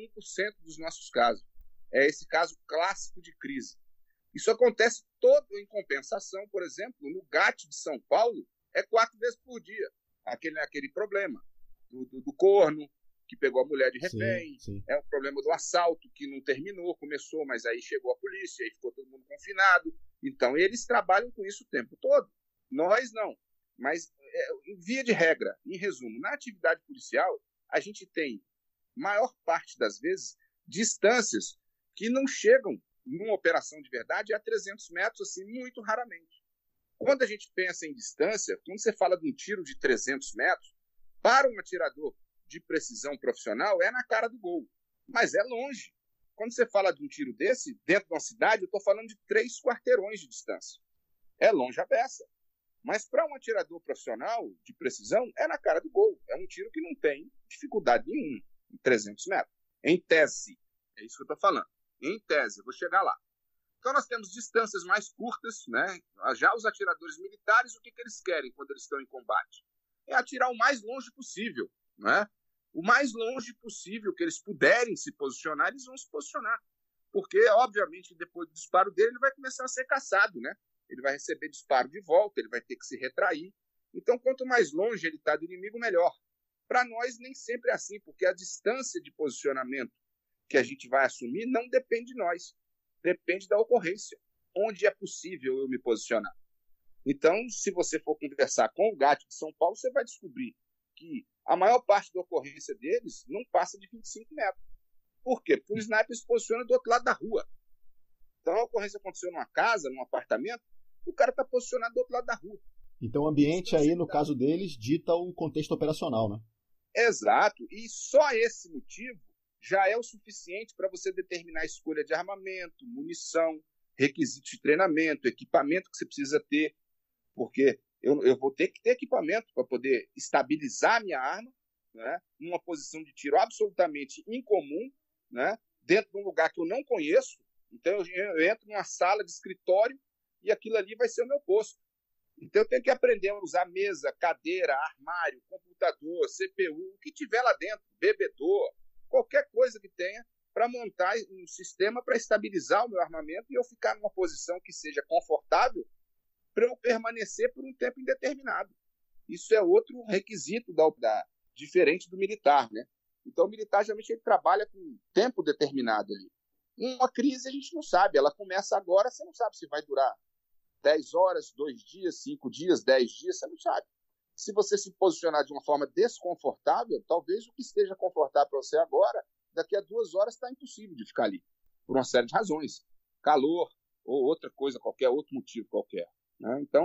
Speaker 7: dos nossos casos. É esse caso clássico de crise. Isso acontece todo em compensação, por exemplo, no GAT de São Paulo, é 4 vezes por dia. Aquele problema do corno, que pegou a mulher de refém, é o problema do assalto, que não terminou, começou, mas aí chegou a polícia, aí ficou todo mundo confinado. Então, eles trabalham com isso o tempo todo. Nós não. Mas, via de regra, em resumo, na atividade policial, a gente tem, maior parte das vezes, distâncias que não chegam, numa operação de verdade, a 300 metros, assim, muito raramente. Quando a gente pensa em distância, quando você fala de um tiro de 300 metros, para um atirador de precisão profissional, é na cara do gol. Mas é longe. Quando você fala de um tiro desse, dentro de uma cidade, eu estou falando de 3 quarteirões de distância. É longe a beça. Mas para um atirador profissional de precisão, é na cara do gol. É um tiro que não tem dificuldade nenhuma em 300 metros. Em tese. É isso que eu estou falando. Em tese, eu vou chegar lá. Então nós temos distâncias mais curtas, né? Já os atiradores militares, o que eles querem quando eles estão em combate? É atirar o mais longe possível, né? O mais longe possível que eles puderem se posicionar, eles vão se posicionar. Porque, obviamente, depois do disparo dele, ele vai começar a ser caçado, né? Ele vai receber disparo de volta, ele vai ter que se retrair. Então, quanto mais longe ele está do inimigo, melhor. Para nós, nem sempre é assim, porque a distância de posicionamento que a gente vai assumir não depende de nós. Depende da ocorrência. Onde é possível eu me posicionar. Então, se você for conversar com o GAT de São Paulo, você vai descobrir que a maior parte da ocorrência deles não passa de 25 metros. Por quê? Porque o sniper se posiciona do outro lado da rua. Então a ocorrência aconteceu numa casa, num apartamento, o cara está posicionado do outro lado da rua.
Speaker 6: Então o ambiente aí, no caso deles, dita o contexto operacional, né?
Speaker 7: Exato. E só esse motivo já é o suficiente para você determinar a escolha de armamento, munição, requisitos de treinamento, equipamento que você precisa ter, porque eu vou ter que ter equipamento para poder estabilizar a minha arma, né, numa posição de tiro absolutamente incomum, né, dentro de um lugar que eu não conheço. Então eu entro numa sala de escritório e aquilo ali vai ser o meu posto. Então eu tenho que aprender a usar mesa, cadeira, armário, computador, CPU, o que tiver lá dentro, bebedor, qualquer coisa que tenha, para montar um sistema para estabilizar o meu armamento e eu ficar numa posição que seja confortável para eu permanecer por um tempo indeterminado. Isso é outro requisito diferente do militar, né? Então o militar geralmente ele trabalha com tempo determinado ali. Uma crise a gente não sabe, ela começa agora, você não sabe se vai durar 10 horas, 2 dias, 5 dias, 10 dias, você não sabe. Se você se posicionar de uma forma desconfortável, talvez o que esteja confortável para você agora, daqui a 2 horas está impossível de ficar ali, por uma série de razões. Calor ou outra coisa qualquer, outro motivo qualquer. Né? Então,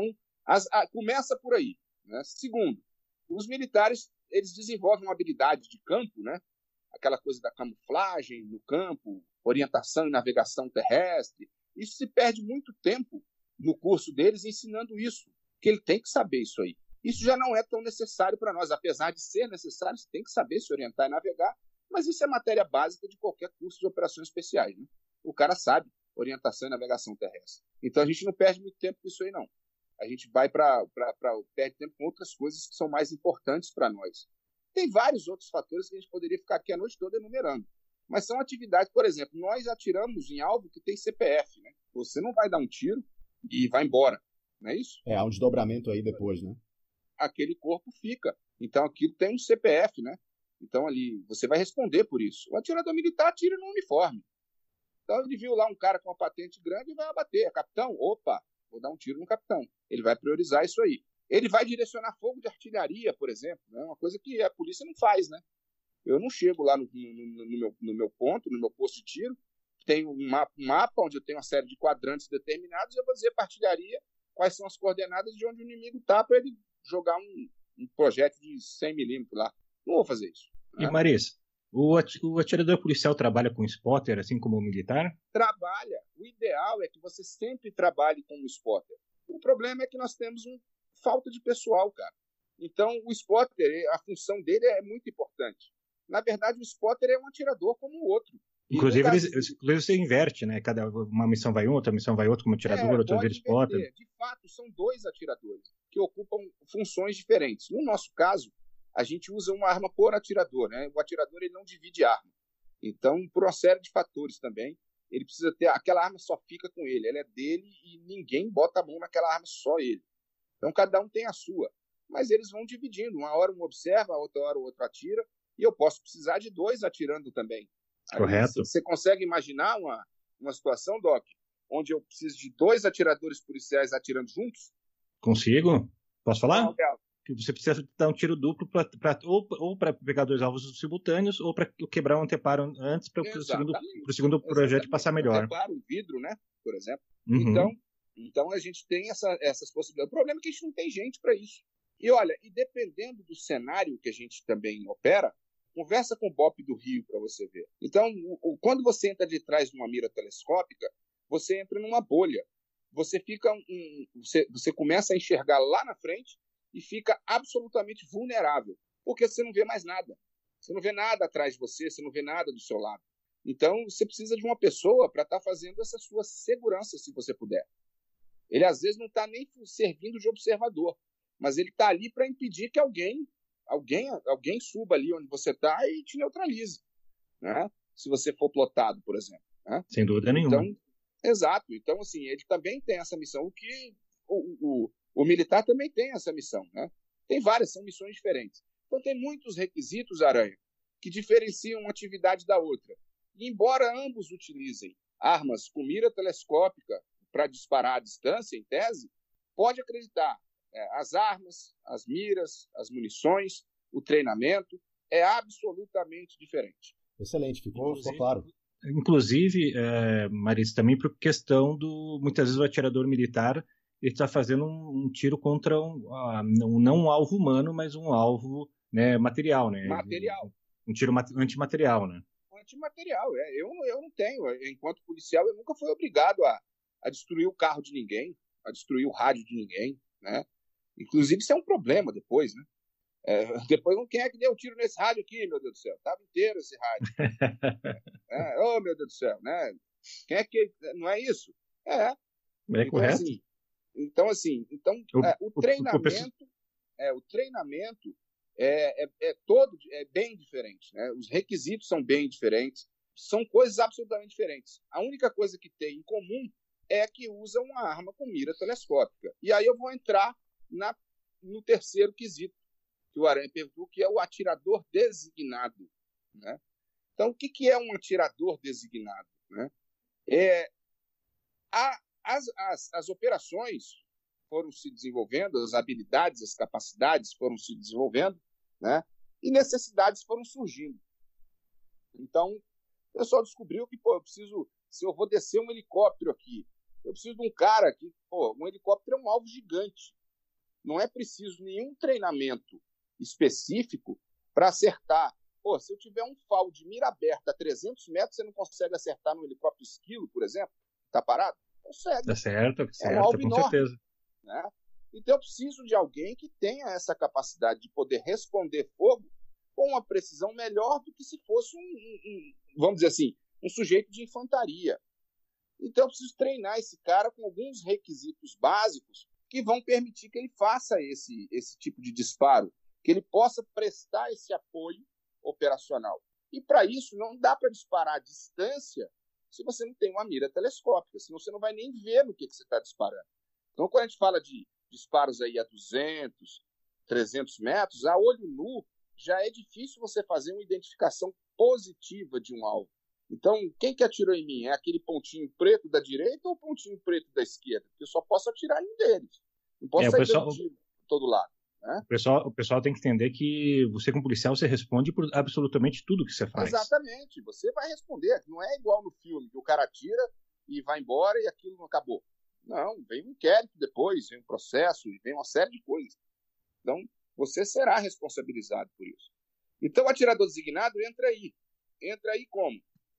Speaker 7: começa por aí. Né? Segundo, os militares eles desenvolvem uma habilidade de campo, né? Aquela coisa da camuflagem no campo, orientação e navegação terrestre. Isso se perde muito tempo no curso deles ensinando isso, que ele tem que saber isso aí. Isso já não é tão necessário para nós, apesar de ser necessário, você tem que saber se orientar e navegar, mas isso é matéria básica de qualquer curso de operações especiais. Né? O cara sabe orientação e navegação terrestre. Então a gente não perde muito tempo com isso aí, não. A gente vai perde tempo com outras coisas que são mais importantes para nós. Tem vários outros fatores que a gente poderia ficar aqui a noite toda enumerando. Mas são atividades, por exemplo, nós atiramos em alvo que tem CPF. Né? Você não vai dar um tiro e vai embora, não é isso?
Speaker 6: Há um desdobramento aí depois, né?
Speaker 7: Aquele corpo fica. Então aquilo tem um CPF, né? Então ali você vai responder por isso. O atirador militar atira no uniforme. Então ele viu lá um cara com uma patente grande e vai abater. Capitão, opa, vou dar um tiro no capitão. Ele vai priorizar isso aí. Ele vai direcionar fogo de artilharia, por exemplo, né? Uma coisa que a polícia não faz, né? Eu não chego lá no meu ponto, no meu posto de tiro, tem um mapa onde eu tenho uma série de quadrantes determinados e eu vou dizer para a artilharia quais são as coordenadas de onde o inimigo está para ele jogar um projétil de 100 milímetros lá. Não vou fazer isso.
Speaker 1: E, Maris, o atirador policial trabalha com spotter, assim como o militar?
Speaker 7: Trabalha. O ideal é que você sempre trabalhe com o spotter. O problema é que nós temos falta de pessoal, cara. Então, o spotter, a função dele é muito importante. Na verdade, o spotter é um atirador como o outro.
Speaker 1: Inclusive você inverte, né? Uma missão vai outra missão vai outra, como atirador, outra vira spotter.
Speaker 7: De fato, são 2 atiradores que ocupam funções diferentes. No nosso caso, a gente usa uma arma por atirador, né? O atirador ele não divide arma. Então, por uma série de fatores também, ele precisa ter... Aquela arma só fica com ele, ela é dele e ninguém bota a mão naquela arma, só ele. Então, cada um tem a sua. Mas eles vão dividindo. Uma hora um observa, a outra hora o outro atira. E eu posso precisar de 2 atirando também.
Speaker 1: Correto.
Speaker 7: Você consegue imaginar uma situação, Doc, onde eu preciso de 2 atiradores policiais atirando juntos?
Speaker 1: Consigo? Posso falar?
Speaker 7: Não,
Speaker 1: que você precisa dar um tiro duplo ou para pegar 2 alvos simultâneos ou para quebrar um anteparo antes para o segundo projeto passar melhor.
Speaker 7: Anteparo, o vidro, né? Por exemplo.
Speaker 1: Uhum.
Speaker 7: Então a gente tem essas possibilidades. O problema é que a gente não tem gente para isso. E olha, e dependendo do cenário que a gente também opera, conversa com o BOP do Rio para você ver. Então, quando você entra de trás de uma mira telescópica, você entra numa bolha. Você você começa a enxergar lá na frente e fica absolutamente vulnerável, porque você não vê mais nada. Você não vê nada atrás de você, você não vê nada do seu lado. Então, você precisa de uma pessoa para estar fazendo essa sua segurança, se você puder. Ele, às vezes, não está nem servindo de observador, mas ele está ali para impedir que alguém suba ali onde você está e te neutralize, né? Se você for plotado, por exemplo. Né?
Speaker 1: Sem dúvida nenhuma.
Speaker 7: Então, exato. Então, assim, ele também tem essa missão, o militar também tem essa missão, né? Tem várias, são missões diferentes. Então, tem muitos requisitos, Aranha, que diferenciam uma atividade da outra. E, embora ambos utilizem armas com mira telescópica para disparar à distância, em tese, pode acreditar, as armas, as miras, as munições, o treinamento é absolutamente diferente.
Speaker 6: Excelente, ficou claro.
Speaker 1: Inclusive, Marisa, também por questão muitas vezes o atirador militar ele está fazendo um tiro contra não um alvo humano, mas um alvo, né, material, né?
Speaker 7: Material.
Speaker 1: Um tiro antimaterial, né?
Speaker 7: Antimaterial, eu não tenho. Enquanto policial, eu nunca fui obrigado a destruir o carro de ninguém, a destruir o rádio de ninguém, né? Inclusive, isso é um problema depois, né? Depois, quem é que deu tiro nesse rádio aqui, meu Deus do céu? Estava inteiro esse rádio. Oh, meu Deus do céu, né? Quem é que... Não é isso?
Speaker 1: É
Speaker 7: então,
Speaker 1: correto.
Speaker 7: O treinamento é bem diferente, né? Os requisitos são bem diferentes, são coisas absolutamente diferentes. A única coisa que tem em comum é que usa uma arma com mira telescópica. E aí eu vou entrar no terceiro quesito que o Aranha perguntou, que é o atirador designado, né? Então, o que é um atirador designado, né? As operações foram se desenvolvendo, as habilidades, as capacidades foram se desenvolvendo, né? E necessidades foram surgindo. Então, o pessoal descobriu que, se eu vou descer um helicóptero aqui, eu preciso de um cara que, um helicóptero é um alvo gigante. Não é preciso nenhum treinamento específico para acertar. Se eu tiver um FAL de mira aberta a 300 metros, você não consegue acertar no helicóptero esquilo, por exemplo? Está parado? Consegue.
Speaker 1: Tá certo,
Speaker 7: um alvo
Speaker 1: com
Speaker 7: enorme,
Speaker 1: certeza.
Speaker 7: Né? Então eu preciso de alguém que tenha essa capacidade de poder responder fogo com uma precisão melhor do que se fosse vamos dizer assim, um sujeito de infantaria. Então eu preciso treinar esse cara com alguns requisitos básicos que vão permitir que ele faça esse tipo de disparo, que ele possa prestar esse apoio operacional. E para isso não dá para disparar à distância se você não tem uma mira telescópica, senão você não vai nem ver no que você está disparando. Então, quando a gente fala de disparos aí a 200, 300 metros, a olho nu já é difícil você fazer uma identificação positiva de um alvo. Então, quem que atirou em mim? É aquele pontinho preto da direita ou o pontinho preto da esquerda? Porque eu só posso atirar em um deles. Não posso sair dando tiro por todo lado. Né?
Speaker 1: O pessoal tem que entender que você, como policial, você responde por absolutamente tudo que você faz.
Speaker 7: Exatamente. Você vai responder. Não é igual no filme, que o cara atira e vai embora e aquilo não acabou. Não, vem um inquérito depois, vem um processo, vem uma série de coisas. Então, você será responsabilizado por isso. Então, o atirador designado entra aí. Entra aí como?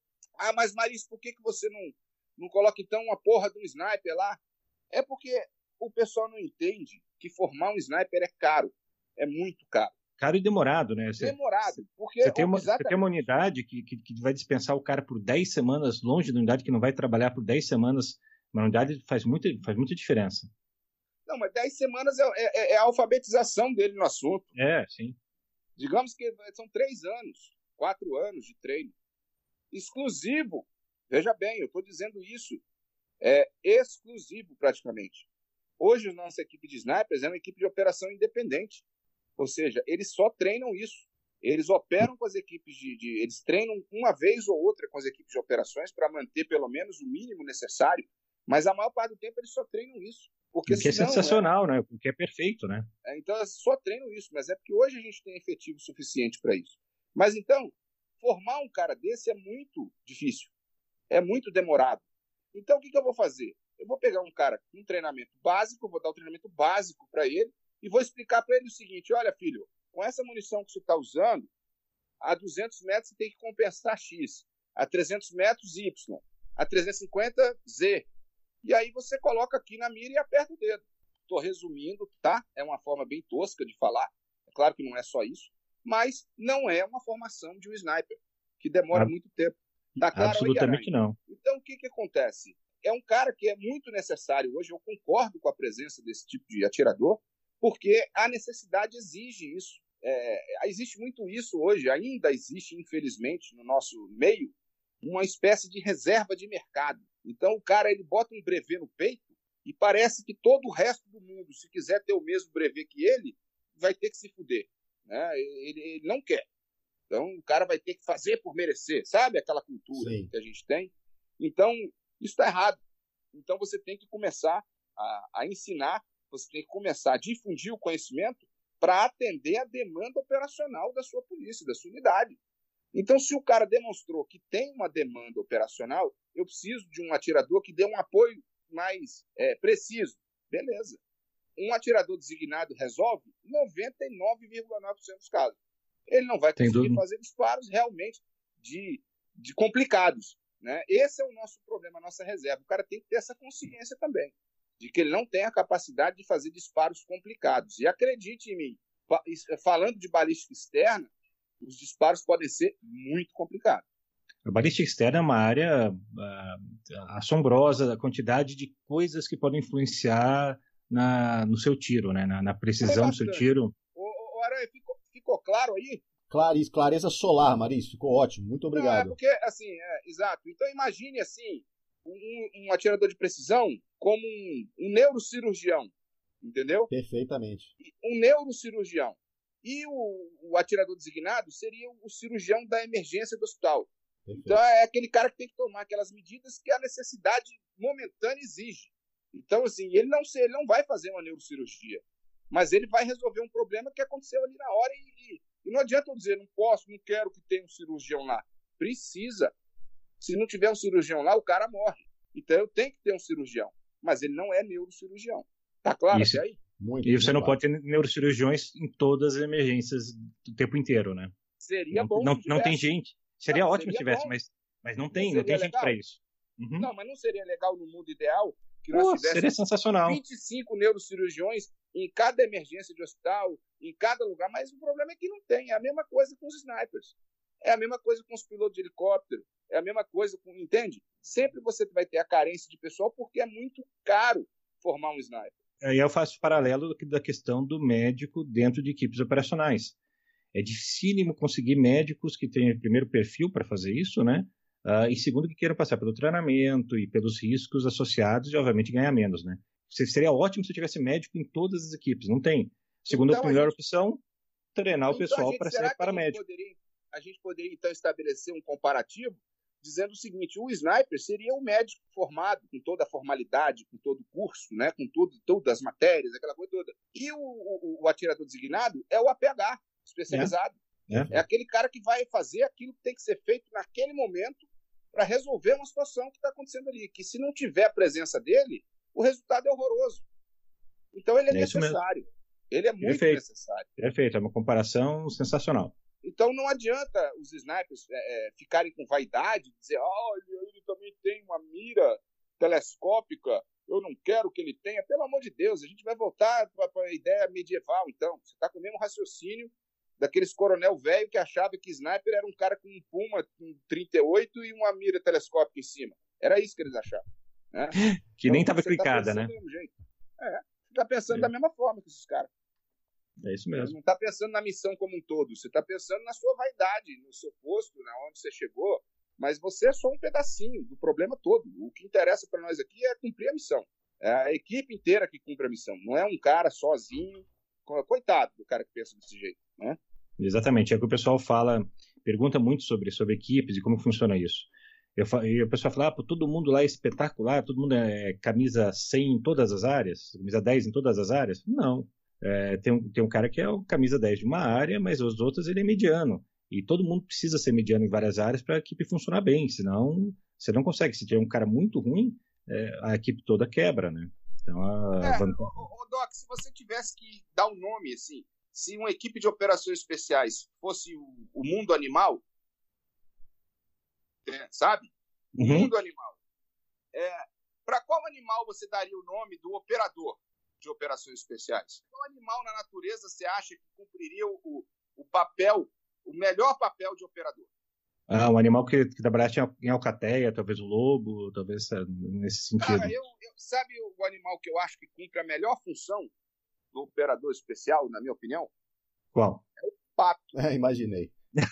Speaker 7: Mas Marisa, por que você não coloca, então, uma porra de um sniper lá? É porque o pessoal não entende que formar um sniper é caro. É muito caro.
Speaker 1: Caro e demorado, né?
Speaker 7: Demorado. Porque
Speaker 1: você tem uma unidade que vai dispensar o cara por 10 semanas longe da unidade, que não vai trabalhar por 10 semanas. Uma unidade faz muita diferença.
Speaker 7: Não, mas 10 semanas é a alfabetização dele no assunto.
Speaker 1: Sim.
Speaker 7: Digamos que são 3 anos, 4 anos de treino. Exclusivo. Veja bem, eu estou dizendo isso. É exclusivo, praticamente. Hoje, a nossa equipe de snipers é uma equipe de operação independente. Ou seja, eles só treinam isso. Eles operam com as equipes eles treinam uma vez ou outra com as equipes de operações para manter pelo menos o mínimo necessário. Mas a maior parte do tempo eles só treinam isso. Porque
Speaker 1: é sensacional, né? Porque é perfeito, né?
Speaker 7: Então, eles só treinam isso. Mas é porque hoje a gente tem efetivo suficiente para isso. Mas então, formar um cara desse é muito difícil. É muito demorado. Então, o que eu vou fazer? Eu vou pegar um cara com um treinamento básico, vou dar o treinamento básico para ele e vou explicar para ele o seguinte: olha, filho, com essa munição que você está usando, a 200 metros você tem que compensar X, a 300 metros Y, a 350 Z. E aí você coloca aqui na mira e aperta o dedo. Estou resumindo, tá? É uma forma bem tosca de falar. É claro que não é só isso, mas não é uma formação de um sniper, que demora muito tempo. Tá claro?
Speaker 1: Absolutamente não.
Speaker 7: Então, o que acontece? É um cara que é muito necessário hoje. Eu concordo com a presença desse tipo de atirador, porque a necessidade exige isso. Existe muito isso hoje, ainda existe, infelizmente, no nosso meio, uma espécie de reserva de mercado. Então, o cara ele bota um brevê no peito e parece que todo o resto do mundo, se quiser ter o mesmo brevê que ele, vai ter que se fuder. Né? Ele não quer. Então, o cara vai ter que fazer por merecer. Sabe aquela cultura que a gente tem? Então, isso está errado. Então, você tem que começar a ensinar, você tem que começar a difundir o conhecimento para atender a demanda operacional da sua polícia, da sua unidade. Então, se o cara demonstrou que tem uma demanda operacional, eu preciso de um atirador que dê um apoio mais preciso. Beleza. Um atirador designado resolve 99,9% dos casos. Ele não vai conseguir fazer disparos realmente de complicados, né? Esse é o nosso problema, a nossa reserva. O cara tem que ter essa consciência também, de que ele não tem a capacidade de fazer disparos complicados. E acredite em mim, falando de balística externa, os disparos podem ser muito complicados.
Speaker 1: A balística externa é uma área assombrosa, a quantidade de coisas que podem influenciar no seu tiro, né? Na precisão do seu tiro.
Speaker 7: Aranha, ficou claro aí?
Speaker 6: Clareza solar, Maris, ficou ótimo, muito obrigado.
Speaker 7: Não, porque, assim, exato. Então imagine, assim, um atirador de precisão como um neurocirurgião, entendeu?
Speaker 6: Perfeitamente.
Speaker 7: Um neurocirurgião. E o atirador designado seria o cirurgião da emergência do hospital. Perfeito. Então é aquele cara que tem que tomar aquelas medidas que a necessidade momentânea exige. Então, assim, ele não vai fazer uma neurocirurgia, mas ele vai resolver um problema que aconteceu ali na hora e não adianta eu dizer, não quero que tenha um cirurgião lá. Precisa. Se não tiver um cirurgião lá, o cara morre. Então eu tenho que ter um cirurgião, mas ele não é neurocirurgião. Tá claro até aí?
Speaker 1: Muito, e você não pode ter neurocirurgiões em todas as emergências do tempo inteiro, né?
Speaker 7: Seria bom.
Speaker 1: Não tem gente. Seria ótimo se tivesse, mas não tem gente para isso.
Speaker 7: Uhum. Não, mas não seria legal no mundo ideal que nós tivéssemos
Speaker 1: seria sensacional.
Speaker 7: 25 neurocirurgiões em cada emergência de hospital, em cada lugar, mas o problema é que não tem. É a mesma coisa com os snipers. É a mesma coisa com os pilotos de helicóptero. É a mesma coisa com... Entende? Sempre você vai ter a carência de pessoal porque é muito caro formar um sniper.
Speaker 1: Aí eu faço paralelo da questão do médico dentro de equipes operacionais. É dificílimo conseguir médicos que tenham, primeiro, perfil para fazer isso, né? E segundo, que queiram passar pelo treinamento e pelos riscos associados e, obviamente, ganhar menos, né? Seria ótimo se tivesse médico em todas as equipes. Não tem. Segundo, a melhor opção, treinar o pessoal para ser paramédico.
Speaker 7: A gente poderia, então, estabelecer um comparativo dizendo o seguinte: o sniper seria um médico formado com toda a formalidade, com todo o curso, né, com todas as matérias, aquela coisa toda. E o atirador designado é o APH, especializado. É aquele cara que vai fazer aquilo que tem que ser feito naquele momento para resolver uma situação que está acontecendo ali, que se não tiver a presença dele, o resultado é horroroso. Então ele é necessário. Ele é muito necessário.
Speaker 1: Perfeito, é uma comparação sensacional.
Speaker 7: Então não adianta os snipers ficarem com vaidade, dizer, ele também tem uma mira telescópica, eu não quero que ele tenha. Pelo amor de Deus, a gente vai voltar para a ideia medieval, então. Você está com o mesmo raciocínio daqueles coronel velho que achava que sniper era um cara com um Puma com 38 e uma mira telescópica em cima. Era isso que eles achavam. Né?
Speaker 1: Que nem estava clicada, né?
Speaker 7: Do mesmo jeito. Você está pensando da mesma forma que esses caras.
Speaker 1: É isso mesmo.
Speaker 7: Você não está pensando na missão como um todo, você está pensando na sua vaidade, no seu posto, na onde você chegou, mas você é só um pedacinho do problema todo. O que interessa para nós aqui é cumprir a missão. É a equipe inteira que cumpre a missão, não é um cara sozinho. Coitado do cara que pensa desse jeito, né?
Speaker 1: Exatamente, é o que o pessoal pergunta muito sobre equipes e como funciona isso. E o pessoal fala, todo mundo lá é espetacular, todo mundo é camisa 100 em todas as áreas, camisa 10 em todas as áreas? Não. Tem um cara que é o camisa 10 de uma área, mas os outros ele é mediano. E todo mundo precisa ser mediano em várias áreas para a equipe funcionar bem, senão você não consegue. Se tiver um cara muito ruim, a equipe toda quebra, né? Então,
Speaker 7: Doc, se você tivesse que dar um nome, assim, se uma equipe de operações especiais fosse o mundo animal, sabe? O mundo animal. Para qual animal você daria o nome do operador de operações especiais? Qual animal na natureza você acha que cumpriria o papel, o melhor papel de operador?
Speaker 1: Um animal que trabalhasse em alcateia, talvez o lobo, talvez nesse sentido.
Speaker 7: Sabe o animal que eu acho que cumpre a melhor função do operador especial, na minha opinião?
Speaker 1: Qual?
Speaker 7: É o pato.
Speaker 6: Imaginei.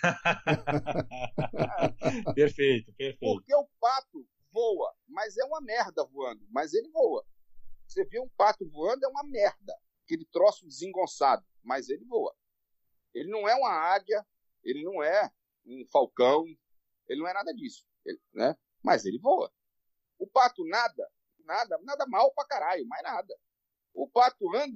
Speaker 1: Perfeito.
Speaker 7: Porque o pato voa, mas é uma merda voando, mas ele voa. Você vê um pato voando, é uma merda. Aquele troço desengonçado, mas ele voa. Ele não é uma águia, ele não é um falcão, ele não é nada disso, né? Mas ele voa. O pato nada mal pra caralho, mais nada. O pato anda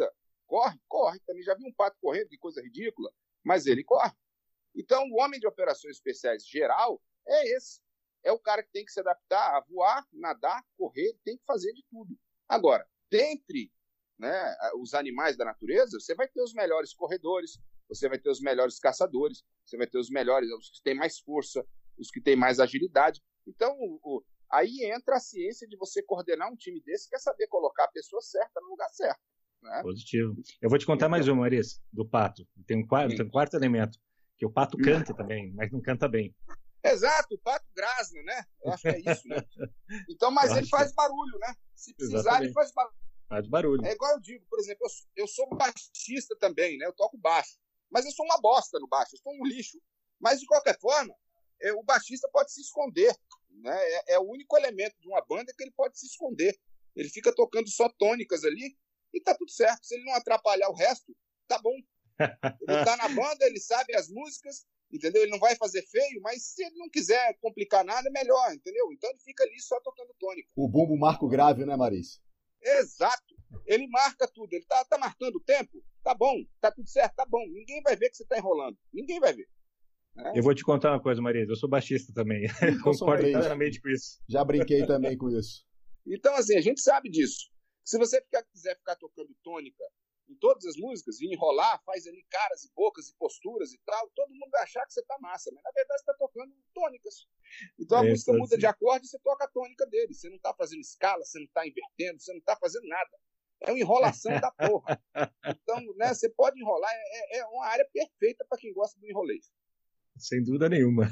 Speaker 7: Corre. Também já vi um pato correndo, que coisa ridícula, mas ele corre. Então, o homem de operações especiais geral é esse. É o cara que tem que se adaptar a voar, nadar, correr, tem que fazer de tudo. Agora, dentre, né, os animais da natureza, você vai ter os melhores corredores, você vai ter os melhores caçadores, você vai ter os melhores, os que têm mais força, os que têm mais agilidade. Então, aí entra a ciência de você coordenar um time desse, que é saber colocar a pessoa certa no lugar certo. Né?
Speaker 1: Positivo. Eu vou te contar mais uma, Marisa, do pato. Tem um quarto elemento, que o pato canta também, mas não canta bem.
Speaker 7: Exato, o pato grasna, né? Eu acho que é isso, né? Então, mas ele faz barulho, né? Se precisar, exatamente. Ele faz barulho.
Speaker 1: Faz barulho.
Speaker 7: É igual eu digo, por exemplo, eu sou baixista também, né? Eu toco baixo. Mas eu sou uma bosta no baixo, eu sou um lixo. Mas, de qualquer forma, o baixista pode se esconder. Né? É o único elemento de uma banda que ele pode se esconder. Ele fica tocando só tônicas ali e tá tudo certo. Se ele não atrapalhar o resto, tá bom. Ele tá na banda, ele sabe as músicas, entendeu? Ele não vai fazer feio, mas se ele não quiser complicar nada, é melhor, entendeu? Então ele fica ali só tocando tônica.
Speaker 6: O bumbo marca o grave, né, Marisa?
Speaker 7: Exato. Ele marca tudo. Ele tá marcando o tempo? Tá bom. Tá tudo certo? Tá bom. Ninguém vai ver que você tá enrolando. Ninguém vai ver.
Speaker 1: Eu vou te contar uma coisa, Marisa. Eu sou baixista também. Concordo inteiramente com isso.
Speaker 6: Já brinquei também com isso.
Speaker 7: Então, assim, a gente sabe disso. Se você quiser ficar tocando tônica em todas as músicas, e enrolar, faz ali caras e bocas e posturas e tal, todo mundo vai achar que você tá massa, mas na verdade você tá tocando tônicas. Então a música muda de acorde e você toca a tônica dele. Você não tá fazendo escala, você não tá invertendo, você não tá fazendo nada. É uma enrolação da porra. Então, né, você pode enrolar, é uma área perfeita para quem gosta do enrolês.
Speaker 1: Sem dúvida nenhuma.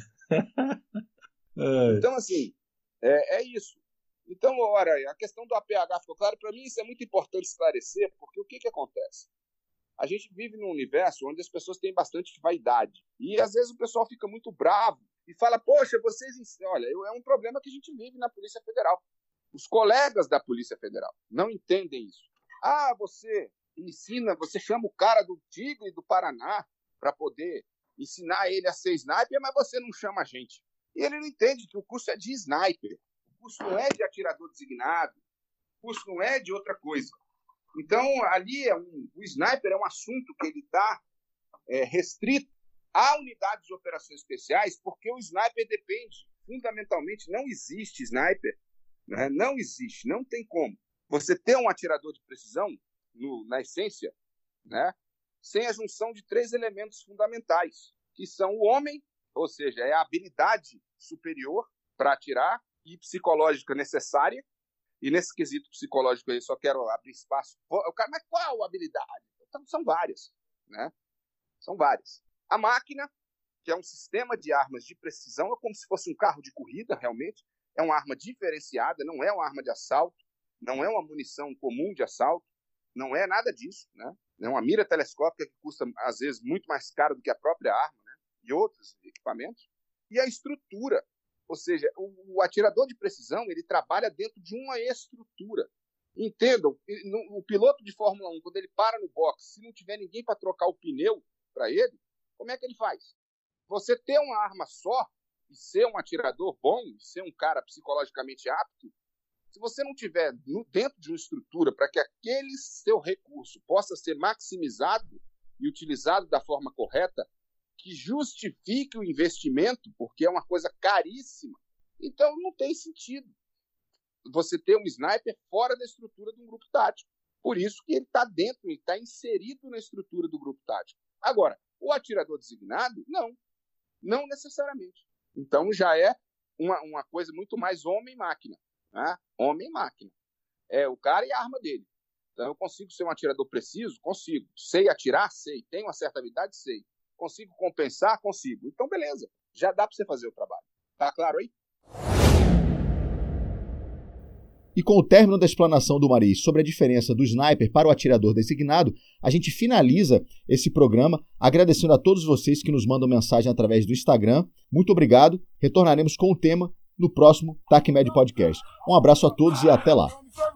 Speaker 7: Então, assim, é isso. Então, ora, a questão do APH ficou claro. Para mim, isso é muito importante esclarecer, porque o que acontece? A gente vive num universo onde as pessoas têm bastante vaidade. E, às vezes, o pessoal fica muito bravo e fala, poxa, vocês... Olha, é um problema que a gente vive na Polícia Federal. Os colegas da Polícia Federal não entendem isso. Ah, você ensina, você chama o cara do Tigre do Paraná para poder ensinar ele a ser sniper, mas você não chama a gente. E ele não entende que o curso é de sniper. O curso não é de atirador designado. O curso não é de outra coisa. Então, ali, o sniper é um assunto que ele está restrito a unidades de operações especiais, porque o sniper depende, fundamentalmente, não existe sniper, né? Não existe, não tem como você ter um atirador de precisão, na essência, né? Sem a junção de 3 elementos fundamentais, que são o homem, ou seja, é a habilidade superior para atirar e psicológica necessária. E nesse quesito psicológico aí, só quero abrir espaço. O cara, mas qual habilidade? Então, são várias, né? São várias. A máquina, que é um sistema de armas de precisão, é como se fosse um carro de corrida, realmente. É uma arma diferenciada, não é uma arma de assalto, não é uma munição comum de assalto, não é nada disso, né? É uma mira telescópica que custa, às vezes, muito mais caro do que a própria arma, né? E outros equipamentos. E a estrutura, ou seja, o atirador de precisão, ele trabalha dentro de uma estrutura. Entendam, o piloto de Fórmula 1, quando ele para no box, se não tiver ninguém para trocar o pneu para ele, como é que ele faz? Você ter uma arma só e ser um atirador bom, e ser um cara psicologicamente apto, se você não tiver dentro de uma estrutura para que aquele seu recurso possa ser maximizado e utilizado da forma correta, que justifique o investimento, porque é uma coisa caríssima, então não tem sentido você ter um sniper fora da estrutura de um grupo tático. Por isso que ele está dentro, ele está inserido na estrutura do grupo tático. Agora, o atirador designado, não necessariamente. Então já é uma coisa muito mais homem-máquina. Né? Homem-máquina. É o cara e a arma dele. Então eu consigo ser um atirador preciso? Consigo. Sei atirar? Sei. Tenho uma certa habilidade? Sei. Consigo compensar? Consigo. Então beleza. Já dá para você fazer o trabalho. Tá claro aí?
Speaker 6: E com o término da explanação do Maris sobre a diferença do sniper para o atirador designado, a gente finaliza esse programa agradecendo a todos vocês que nos mandam mensagem através do Instagram. Muito obrigado. Retornaremos com o tema no próximo TACMED Podcast. Um abraço a todos e até lá.